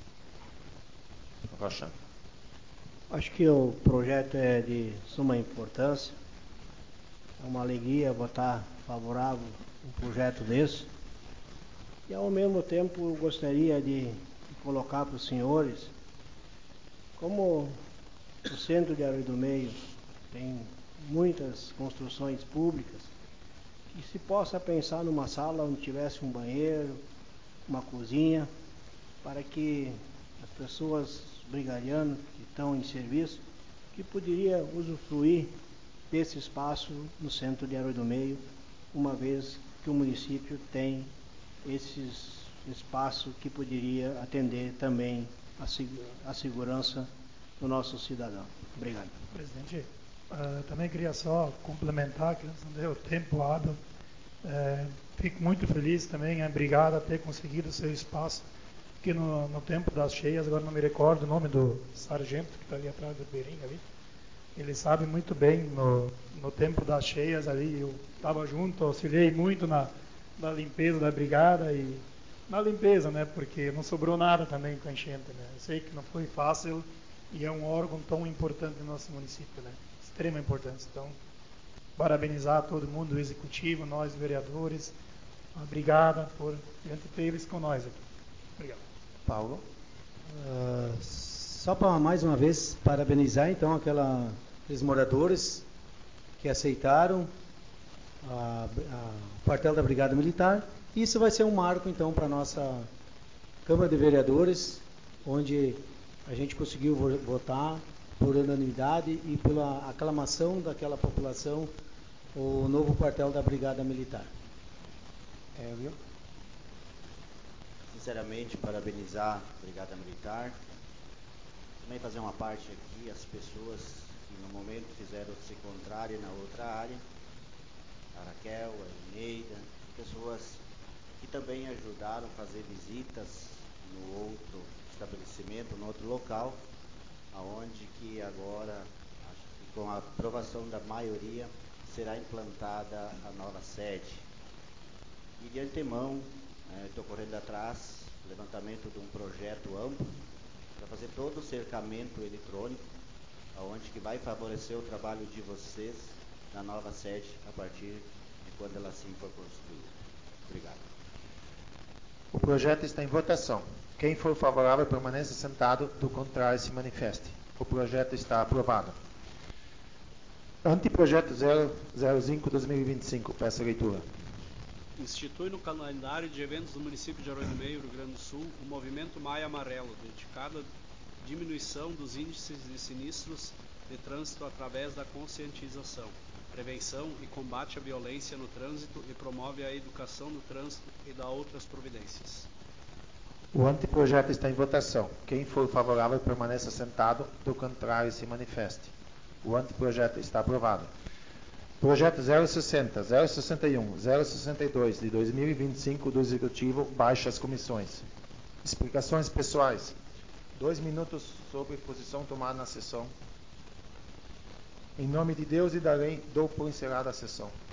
Rocha. Acho que o projeto é de suma importância. É uma alegria votar favorável a um projeto desse. E ao mesmo tempo eu gostaria de colocar para os senhores, como o centro de Arroio do Meio tem muitas construções públicas, que se possa pensar numa sala onde tivesse um banheiro, uma cozinha, para que as pessoas brigadianas que estão em serviço, que poderia usufruir desse espaço no centro de Arroio do Meio, uma vez que o município tem esses espaço que poderia atender também a, seg a segurança do nosso cidadão. Obrigado. Presidente, uh, também queria só complementar, que não deu tempo hábil. Uh, fico muito feliz também, é, obrigado a ter conseguido seu espaço, que no, no tempo das cheias, agora não me recordo o nome do sargento que está ali atrás do Beirinho ali, ele sabe muito bem, no, no tempo das cheias ali, eu estava junto, auxiliei muito na, na limpeza da brigada e na limpeza, né, porque não sobrou nada também com a enchente, né, eu sei que não foi fácil e é um órgão tão importante no nosso município, né, extrema importância. Então, parabenizar todo mundo, o executivo, nós vereadores, obrigada por a gente ter eles com nós aqui. Obrigado. Paulo? Uh, só para mais uma vez parabenizar então aquela, aqueles moradores que aceitaram a, a, o quartel da Brigada Militar. Isso vai ser um marco então para a nossa Câmara de Vereadores, onde a gente conseguiu votar por unanimidade e pela aclamação daquela população o novo quartel da Brigada Militar. É, viu? Sinceramente, parabenizar a Brigada Militar. Também fazer uma parte aqui, as pessoas que no momento fizeram se contrário na outra área, a Raquel, a Ineida, pessoas que também ajudaram a fazer visitas no outro estabelecimento, no outro local, aonde que agora, acho que com a aprovação da maioria, será implantada a nova sede. E de antemão, estou né, correndo atrás, levantamento de um projeto amplo, para fazer todo o cercamento eletrônico, aonde que vai favorecer o trabalho de vocês na nova sede, a partir de quando ela assim for construída. Obrigado. O projeto está em votação. Quem for favorável permaneça sentado, do contrário se manifeste. O projeto está aprovado. Anteprojeto zero zero cinco barra dois mil e vinte e cinco, peço a leitura. Institui no calendário de eventos do município de Arroio do Meio, Rio Grande do Sul, o Movimento Maio Amarelo, dedicado à diminuição dos índices de sinistros de trânsito através da conscientização, prevenção e combate à violência no trânsito e promove a educação no trânsito e dá outras providências. O anteprojeto está em votação. Quem for favorável permaneça sentado, do contrário se manifeste. O anteprojeto está aprovado. Projeto zero sessenta, zero sessenta e um, zero sessenta e dois de dois mil e vinte e cinco do Executivo, baixa as comissões. Explicações pessoais. Dois minutos sobre posição tomada na sessão. Em nome de Deus e da lei, dou por encerrada a sessão.